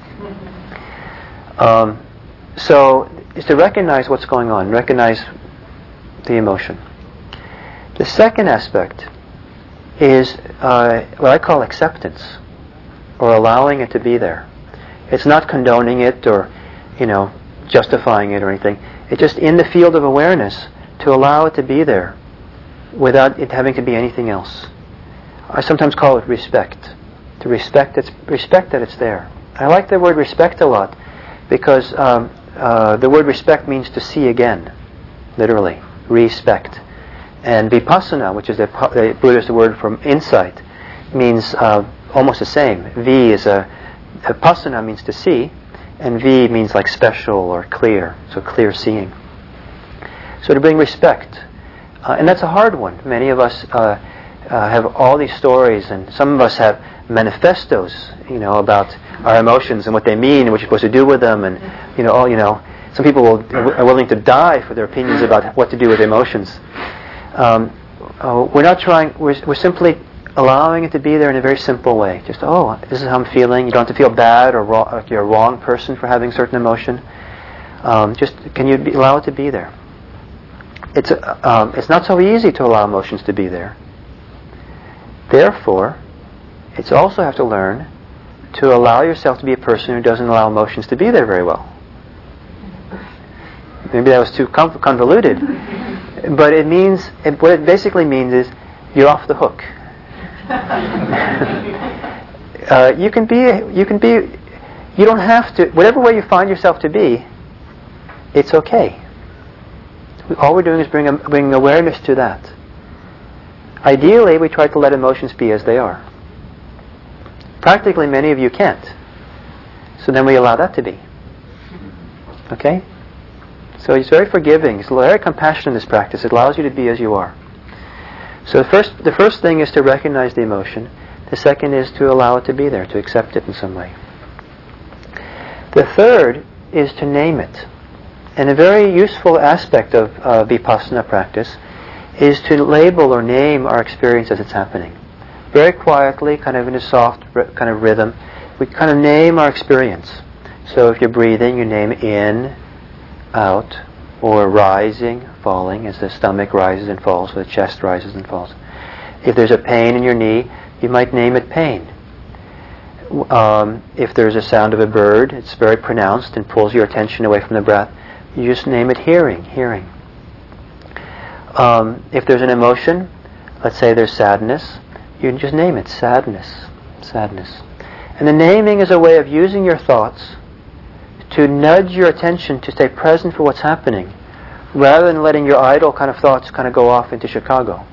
Um, so, is to recognize what's going on, recognize the emotion. The second aspect is uh, what I call acceptance, or allowing it to be there. It's not condoning it or, you know, justifying it or anything. It's just in the field of awareness to allow it to be there without it having to be anything else. I sometimes call it respect. To respect its respect that it's there. I like the word respect a lot because um, uh, the word respect means to see again, literally, respect. And vipassana, which is the, the Buddhist word for insight, means uh, almost the same. V is a Vipassana means to see, and V means like special or clear, so clear seeing. So to bring respect, uh, and that's a hard one. Many of us uh, uh, have all these stories, and some of us have manifestos, you know, about our emotions and what they mean and what you're supposed to do with them, and you know, all you know. some people will, are willing to die for their opinions about what to do with emotions. Um, uh, we're not trying. We're, we're simply allowing it to be there in a very simple way. Just, oh, this is how I'm feeling. You don't have to feel bad or wrong, like you're a wrong person for having certain emotion. Um, just can you be, allow it to be there? It's uh, um, it's not so easy to allow emotions to be there. Therefore, it's also have to learn to allow yourself to be a person who doesn't allow emotions to be there very well. Maybe that was too conv- convoluted, but it means it, what it basically means is you're off the hook. uh, you can be you can be you don't have to, whatever way you find yourself to be, it's okay. All we're doing is bring, bringing awareness to that. Ideally, we try to let emotions be as they are. Practically, many of you can't. So then we allow that to be. Okay? So it's very forgiving. It's very compassionate in this practice. It allows you to be as you are. So the first, the first thing is to recognize the emotion. The second is to allow it to be there, to accept it in some way. The third is to name it. And a very useful aspect of uh, Vipassana practice is to label or name our experience as it's happening. Very quietly, kind of in a soft r- kind of rhythm, we kind of name our experience. So if you're breathing, you name in, out, or rising, falling, as the stomach rises and falls, or the chest rises and falls. If there's a pain in your knee, you might name it pain. Um, if there's a sound of a bird, it's very pronounced and pulls your attention away from the breath, you just name it hearing, hearing. Um, if there's an emotion, let's say there's sadness, you can just name it, sadness, sadness. And the naming is a way of using your thoughts to nudge your attention to stay present for what's happening, rather than letting your idle kind of thoughts kind of go off into Chicago,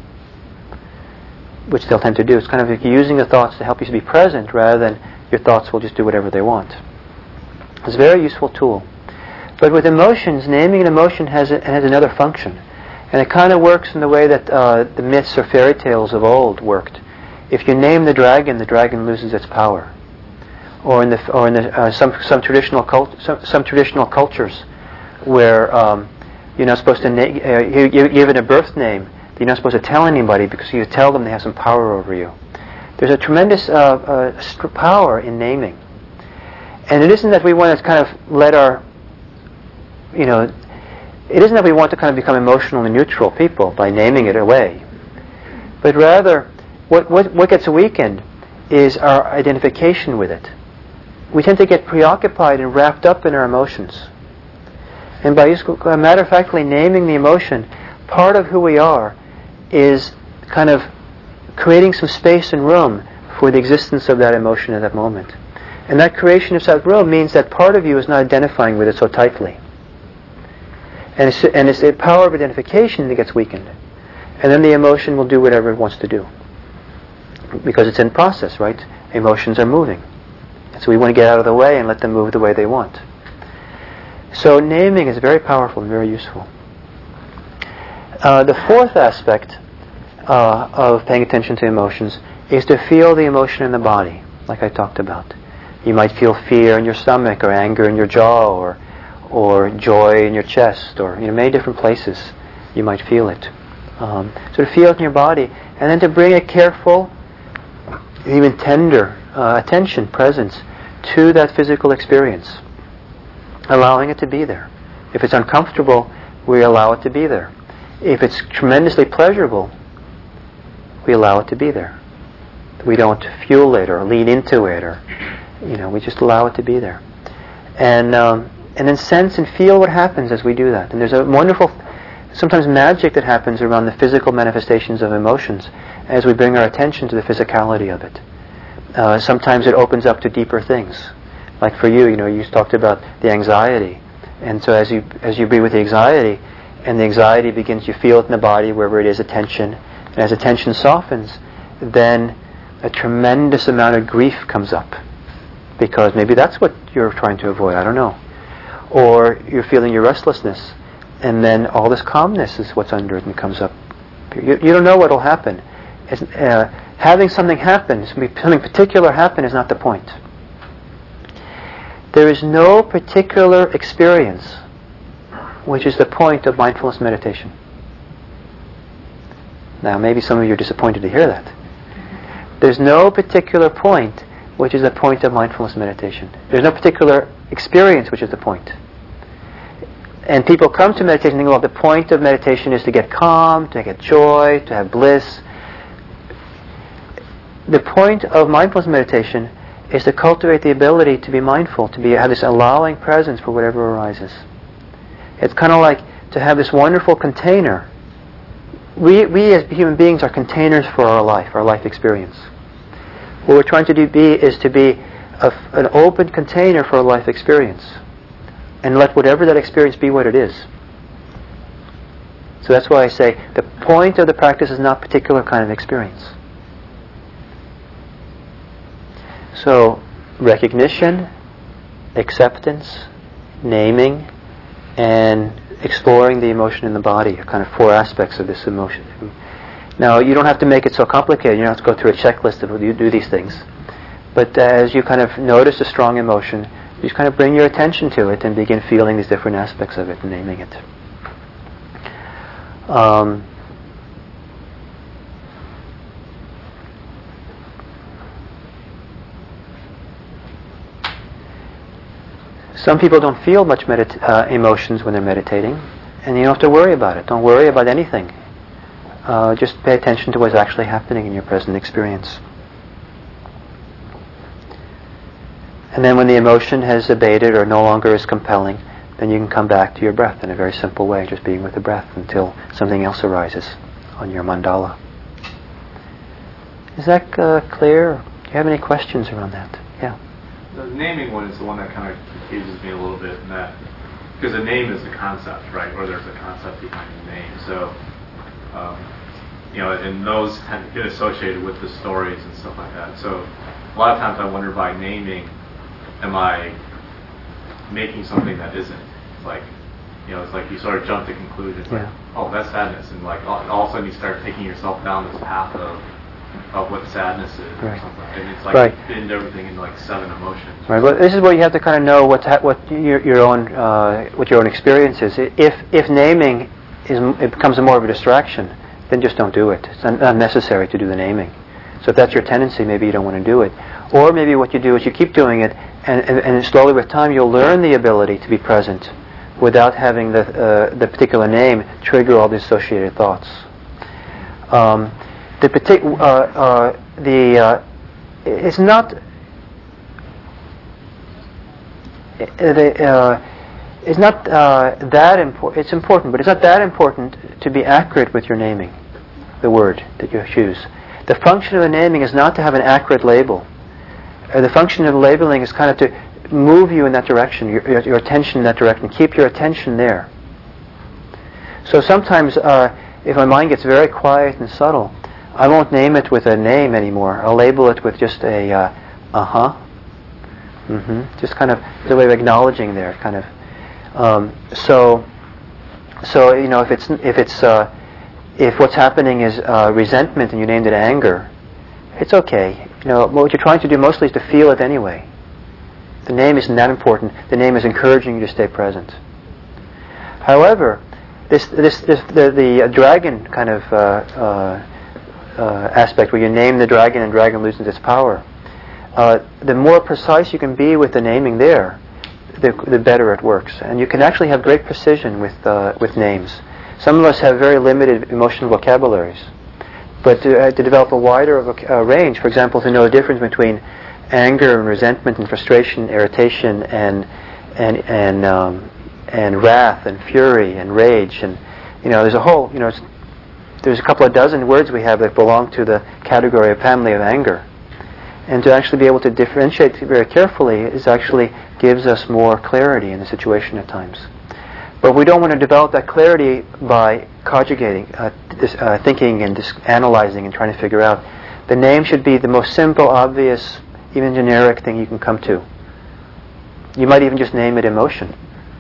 which they'll tend to do. It's kind of like using the thoughts to help you to be present, rather than your thoughts will just do whatever they want. It's a very useful tool. But with emotions, naming an emotion has a, has another function. And it kind of works in the way that uh, the myths or fairy tales of old worked. If you name the dragon, the dragon loses its power. Or in the or in the uh, some some traditional cult, some, some traditional cultures, where um, you're not supposed to na- uh, you, you give it a birth name, you're not supposed to tell anybody, because if you tell them, they have some power over you. There's a tremendous uh, uh, st- power in naming, and it isn't that we want to kind of let our you know. It isn't that we want to kind of become emotionally neutral people by naming it away, but rather, what, what, what gets weakened is our identification with it. We tend to get preoccupied and wrapped up in our emotions. And by uh, matter-of-factly naming the emotion, part of who we are is kind of creating some space and room for the existence of that emotion at that moment. And that creation of that room means that part of you is not identifying with it so tightly. And it's, and it's the power of identification that gets weakened. And then the emotion will do whatever it wants to do. Because it's in process, right? Emotions are moving. So we want to get out of the way and let them move the way they want. So naming is very powerful and very useful. Uh, the fourth aspect uh, of paying attention to emotions is to feel the emotion in the body, like I talked about. You might feel fear in your stomach, or anger in your jaw, or or joy in your chest, or you know, many different places you might feel it. Um, so to feel it in your body, and then to bring a careful, even tender uh, attention, presence to that physical experience, allowing it to be there. If it's uncomfortable, we allow it to be there. If it's tremendously pleasurable, we allow it to be there. We don't fuel it or lean into it, or you know, we just allow it to be there. And um, and then sense and feel what happens as we do that. And there's a wonderful, sometimes magic that happens around the physical manifestations of emotions as we bring our attention to the physicality of it. Uh, sometimes it opens up to deeper things. Like for you, you know, you talked about the anxiety. And so as you as you be with the anxiety, and the anxiety begins, you feel it in the body wherever it is, attention. And as attention softens, then a tremendous amount of grief comes up. Because maybe that's what you're trying to avoid, I don't know. Or you're feeling your restlessness, and then all this calmness is what's under it and comes up. You, you don't know what will happen. It's, uh, having something happen, something particular happen, is not the point. There is no particular experience which is the point of mindfulness meditation. Now, maybe some of you are disappointed to hear that. There's no particular point which is the point of mindfulness meditation. There's no particular experience which is the point. And people come to meditation thinking, well, the point of meditation is to get calm, to get joy, to have bliss. The point of mindfulness meditation is to cultivate the ability to be mindful, to be have this allowing presence for whatever arises. It's kind of like to have this wonderful container. We, we as human beings are containers for our life, our life experience. What we're trying to do be is to be a, an open container for a life experience, and let whatever that experience be what it is. So that's why I say the point of the practice is not particular kind of experience. So recognition, acceptance, naming, and exploring the emotion in the body are kind of four aspects of this emotion. Now, you don't have to make it so complicated. You don't have to go through a checklist of you do these things. But as you kind of notice a strong emotion, you just kind of bring your attention to it and begin feeling these different aspects of it and naming it. Um, some people don't feel much medit- uh, emotions when they're meditating, and you don't have to worry about it. Don't worry about anything. Uh, just pay attention to what's actually happening in your present experience. And then when the emotion has abated or no longer is compelling, then you can come back to your breath in a very simple way, just being with the breath until something else arises on your mandala. Is that uh, clear? Do you have any questions around that? Yeah. The naming one is the one that kind of confuses me a little bit, in that because a name is a concept, right? Or there's a concept behind the name. So, um, you know, and those kind of get associated with the stories and stuff like that. So, a lot of times I wonder, by naming, am I making something that isn't? Like, you know, it's like you sort of jump to conclusions, like, yeah. oh, that's sadness, and like all, all of a sudden you start taking yourself down this path of of what sadness is, right. or something. And it's like right. you binned everything into like seven emotions. Right. Well, this is where you have to kind of know what ha- what your your own uh, what your own experience is. If if naming is it becomes more of a distraction, then just don't do it. It's un- unnecessary to do the naming. So if that's your tendency, maybe you don't want to do it. Or maybe what you do is you keep doing it, and, and, and slowly with time you'll learn the ability to be present without having the uh, the particular name trigger all the associated thoughts. Um, the partic- uh, uh, the uh, it's not the uh, it's not uh, that important. It's important, but it's not that important to be accurate with your naming, the word that you choose. The function of the naming is not to have an accurate label. Uh, the function of labeling is kind of to move you in that direction, your, your, your attention in that direction, keep your attention there. So sometimes, uh, if my mind gets very quiet and subtle, I won't name it with a name anymore. I'll label it with just a uh, uh-huh, mm-hmm, just kind of the way of acknowledging there, kind of. Um, so, so you know, if it's if it's uh, if what's happening is uh, resentment and you named it anger, it's okay. You know, what you're trying to do mostly is to feel it anyway. The name isn't that important. The name is encouraging you to stay present. However, this this, this the, the dragon kind of uh, uh, uh, aspect, where you name the dragon and dragon loses its power, uh, the more precise you can be with the naming there, the, the better it works. And you can actually have great precision with uh, with names. Some of us have very limited emotional vocabularies. But to, uh, to develop a wider uh, range, for example, to know the difference between anger and resentment and frustration, irritation, and and and um, and wrath and fury and rage, and you know, there's a whole, you know, it's, there's a couple of dozen words we have that belong to the category of family of anger, and to actually be able to differentiate very carefully is actually gives us more clarity in the situation at times. But we don't want to develop that clarity by conjugating, uh, this, uh, thinking and dis- analyzing and trying to figure out. The name should be the most simple, obvious, even generic thing you can come to. You might even just name it emotion.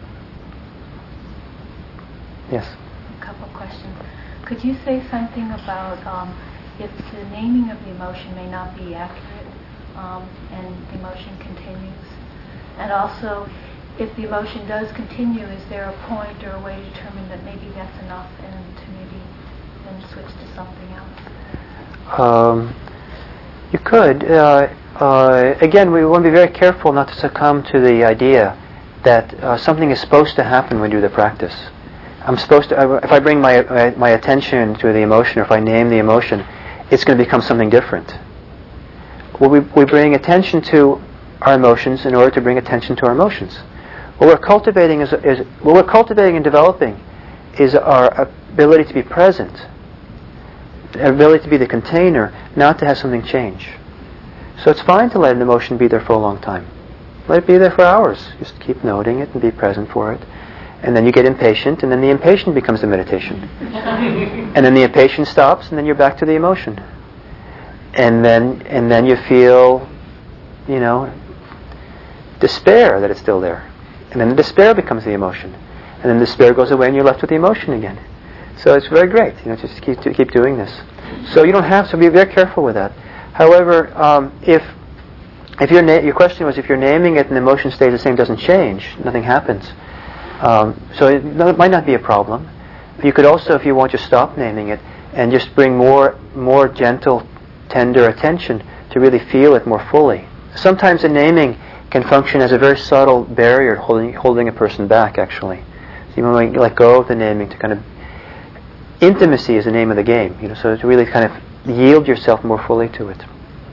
Yes? A couple of questions. Could you say something about um, if the naming of the emotion may not be accurate um, and the emotion continues? And also, if the emotion does continue, is there a point or a way to determine that maybe that's enough and to maybe then switch to something else? Um, you could. Uh, uh, again, we want to be very careful not to succumb to the idea that uh, something is supposed to happen when we do the practice. I'm supposed to. Uh, if I bring my, my my attention to the emotion, or if I name the emotion, it's going to become something different. Well, we we bring attention to our emotions in order to bring attention to our emotions. What we're cultivating is, is what we're cultivating and developing is our ability to be present, the ability to be the container, not to have something change. So it's fine to let an emotion be there for a long time. Let it be there for hours. Just keep noting it and be present for it. And then you get impatient, and then the impatient becomes the meditation. And then the impatient stops, and then you're back to the emotion. And then and then you feel, you know, despair that it's still there. And then the despair becomes the emotion. And then the despair goes away and you're left with the emotion again. So it's very great, you know, just keep to keep doing this. So you don't have to be very careful with that. However, um, if if your na- your question was if you're naming it and the emotion stays the same, doesn't change, nothing happens. Um, so it, no, it might not be a problem. You could also, if you want, just stop naming it and just bring more more gentle, tender attention to really feel it more fully. Sometimes the naming can function as a very subtle barrier holding holding a person back, actually. So you might let go of the naming to kind of... Intimacy is the name of the game, you know, so to really kind of yield yourself more fully to it.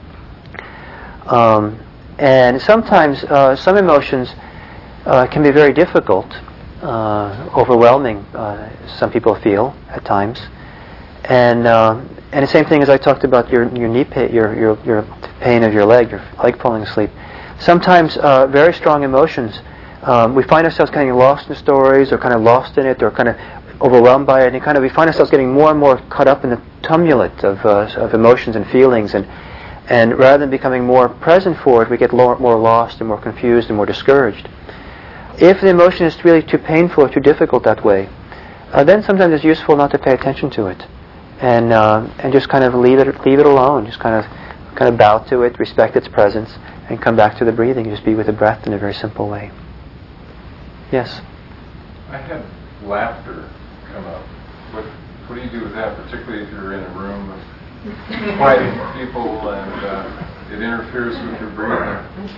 Um, and sometimes uh, some emotions uh, can be very difficult, uh, overwhelming, uh, some people feel at times. And uh, and the same thing as I talked about your your knee pain, your your your pain of your leg, your leg falling asleep. Sometimes uh, very strong emotions, um, we find ourselves getting lost in stories, or kind of lost in it, or kind of overwhelmed by it, and kind of we find ourselves getting more and more caught up in the tumult of uh, of emotions and feelings, and and rather than becoming more present for it, we get lo- more lost and more confused and more discouraged. If the emotion is really too painful or too difficult that way, uh, then sometimes it's useful not to pay attention to it, and uh, and just kind of leave it leave it alone. Just kind of kind of bow to it, respect its presence, and come back to the breathing. Just be with the breath in a very simple way. Yes. I had laughter come up. What what do you do with that, particularly if you're in a room with quiet people and uh, it interferes with your breathing?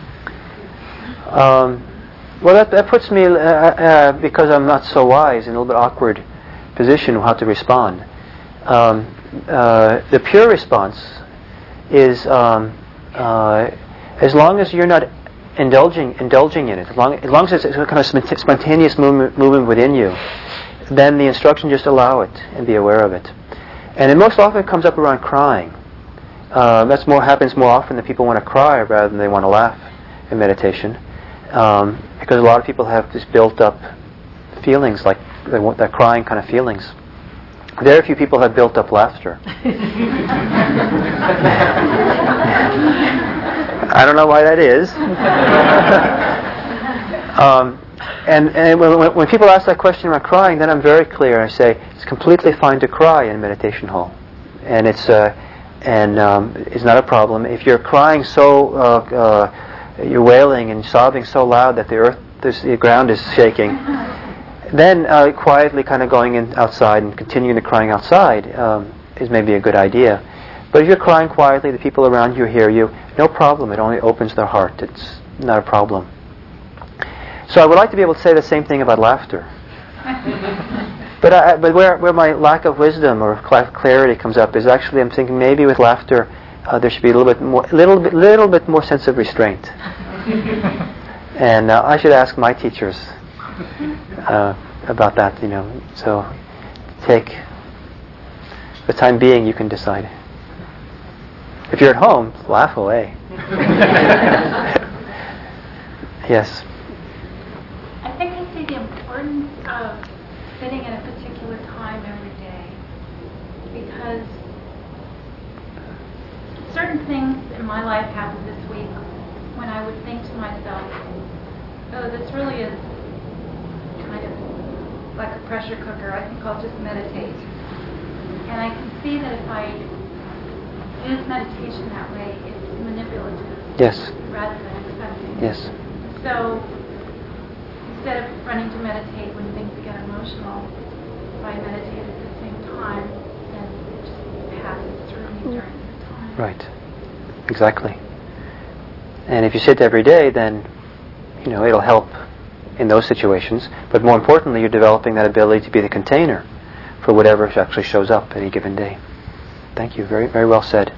Um, well, that that puts me, uh, uh, because I'm not so wise, in a little bit awkward position of how to respond. Um, uh, the pure response is um, uh, as long as you're not indulging indulging in it, as long as, long as it's a kind of spontaneous movement, movement within you, then the instruction, just allow it and be aware of it. And it most often comes up around crying. Uh, that's more happens more often that people want to cry rather than they want to laugh in meditation, um, because a lot of people have this built-up feelings, like they want that crying kind of feelings. Very few people have built-up laughter. I don't know why that is. um, and and when, when people ask that question about crying, then I'm very clear. I say it's completely fine to cry in a meditation hall, and it's uh, and um, it's not a problem. If you're crying so, uh, uh, you're wailing and sobbing so loud that the earth, this, the ground is shaking, then uh, quietly kind of going in outside and continuing to crying outside um, is maybe a good idea. But if you're crying quietly, the people around you hear you, no problem. It only opens their heart. It's not a problem. So I would like to be able to say the same thing about laughter. but I, but where, where my lack of wisdom or clarity comes up is actually I'm thinking maybe with laughter uh, there should be a little bit more, little bit, little bit more sense of restraint. And uh, I should ask my teachers uh, about that. You know, so take the time being. You can decide. If you're at home, laugh away. Yes. I think I see the importance of sitting at a particular time every day, because certain things in my life happened this week when I would think to myself, oh, this really is kind of like a pressure cooker. I think I'll just meditate. And I can see that if I use meditation that way, it's manipulative. Yes. Rather than accepting. Yes. So instead of running to meditate when things get emotional, if I meditate at the same time, then it just passes through me during the time. Right. Exactly. And if you sit every day, then, you know, it'll help in those situations. But more importantly, you're developing that ability to be the container for whatever actually shows up any given day. Thank you. Very, very well said.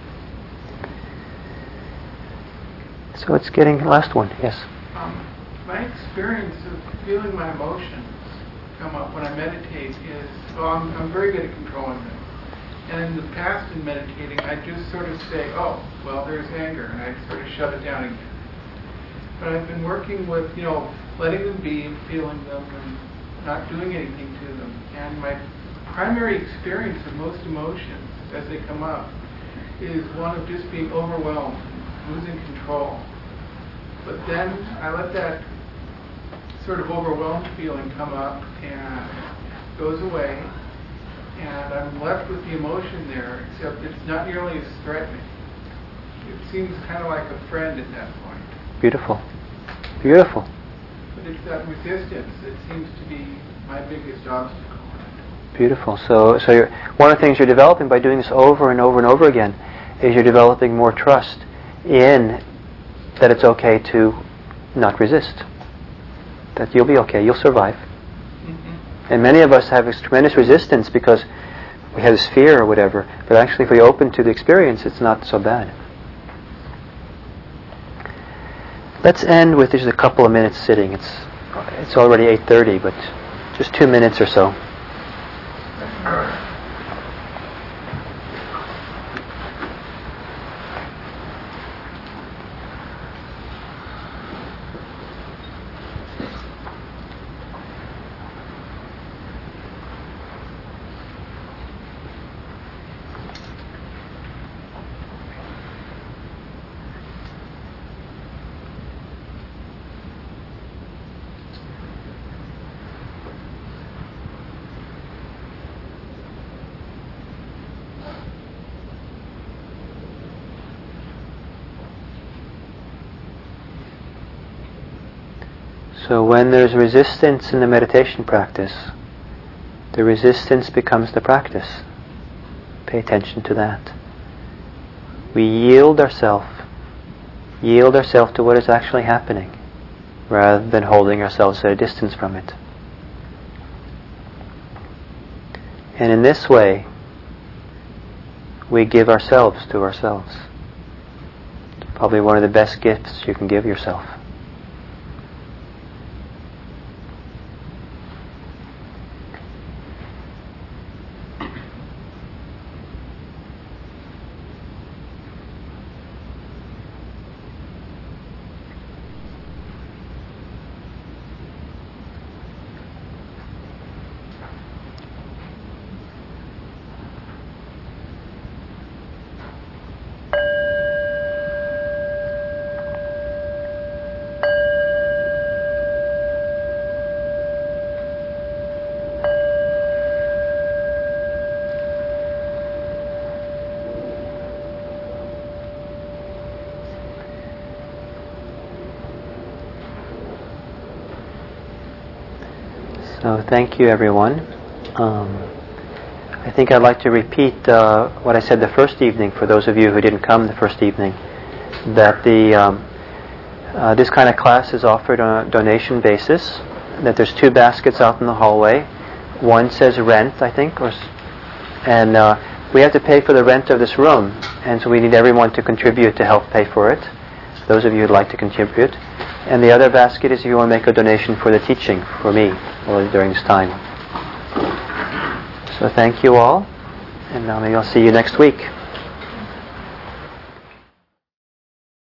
So it's getting last one. Yes. Um, my experience of feeling my emotions come up when I meditate is, well, I'm, I'm very good at controlling them. And in the past in meditating, I just sort of say, oh, well, there's anger, and I sort of shut it down again. But I've been working with, you know, letting them be and feeling them and not doing anything to them. And my primary experience of most emotions as they come up is one of just being overwhelmed, losing control. But then I let that sort of overwhelmed feeling come up and goes away. And I'm left with the emotion there, except it's not nearly as threatening. It seems kind of like a friend at that point. Beautiful. Beautiful. But it's that resistance that seems to be my biggest obstacle. Beautiful. So, so you're, one of the things you're developing by doing this over and over and over again is you're developing more trust in that it's okay to not resist. That you'll be okay. You'll survive. And many of us have this tremendous resistance because we have this fear or whatever. But actually, if we open to the experience, it's not so bad. Let's end with just a couple of minutes sitting. It's it's already eight thirty, but just two minutes or so. So when there's resistance in the meditation practice, the resistance becomes the practice. Pay attention to that. We yield ourselves, yield ourselves to what is actually happening, rather than holding ourselves at a distance from it. And in this way, we give ourselves to ourselves. Probably one of the best gifts you can give yourself. So thank you, everyone. Um, I think I'd like to repeat uh, what I said the first evening for those of you who didn't come the first evening, that the um, uh, this kind of class is offered on a donation basis, that there's two baskets out in the hallway. One says rent, I think, or s- and uh, we have to pay for the rent of this room, and so we need everyone to contribute to help pay for it, those of you who'd like to contribute. And the other basket is if you want to make a donation for the teaching, for me, or during this time. So thank you all, and uh, maybe I'll see you next week.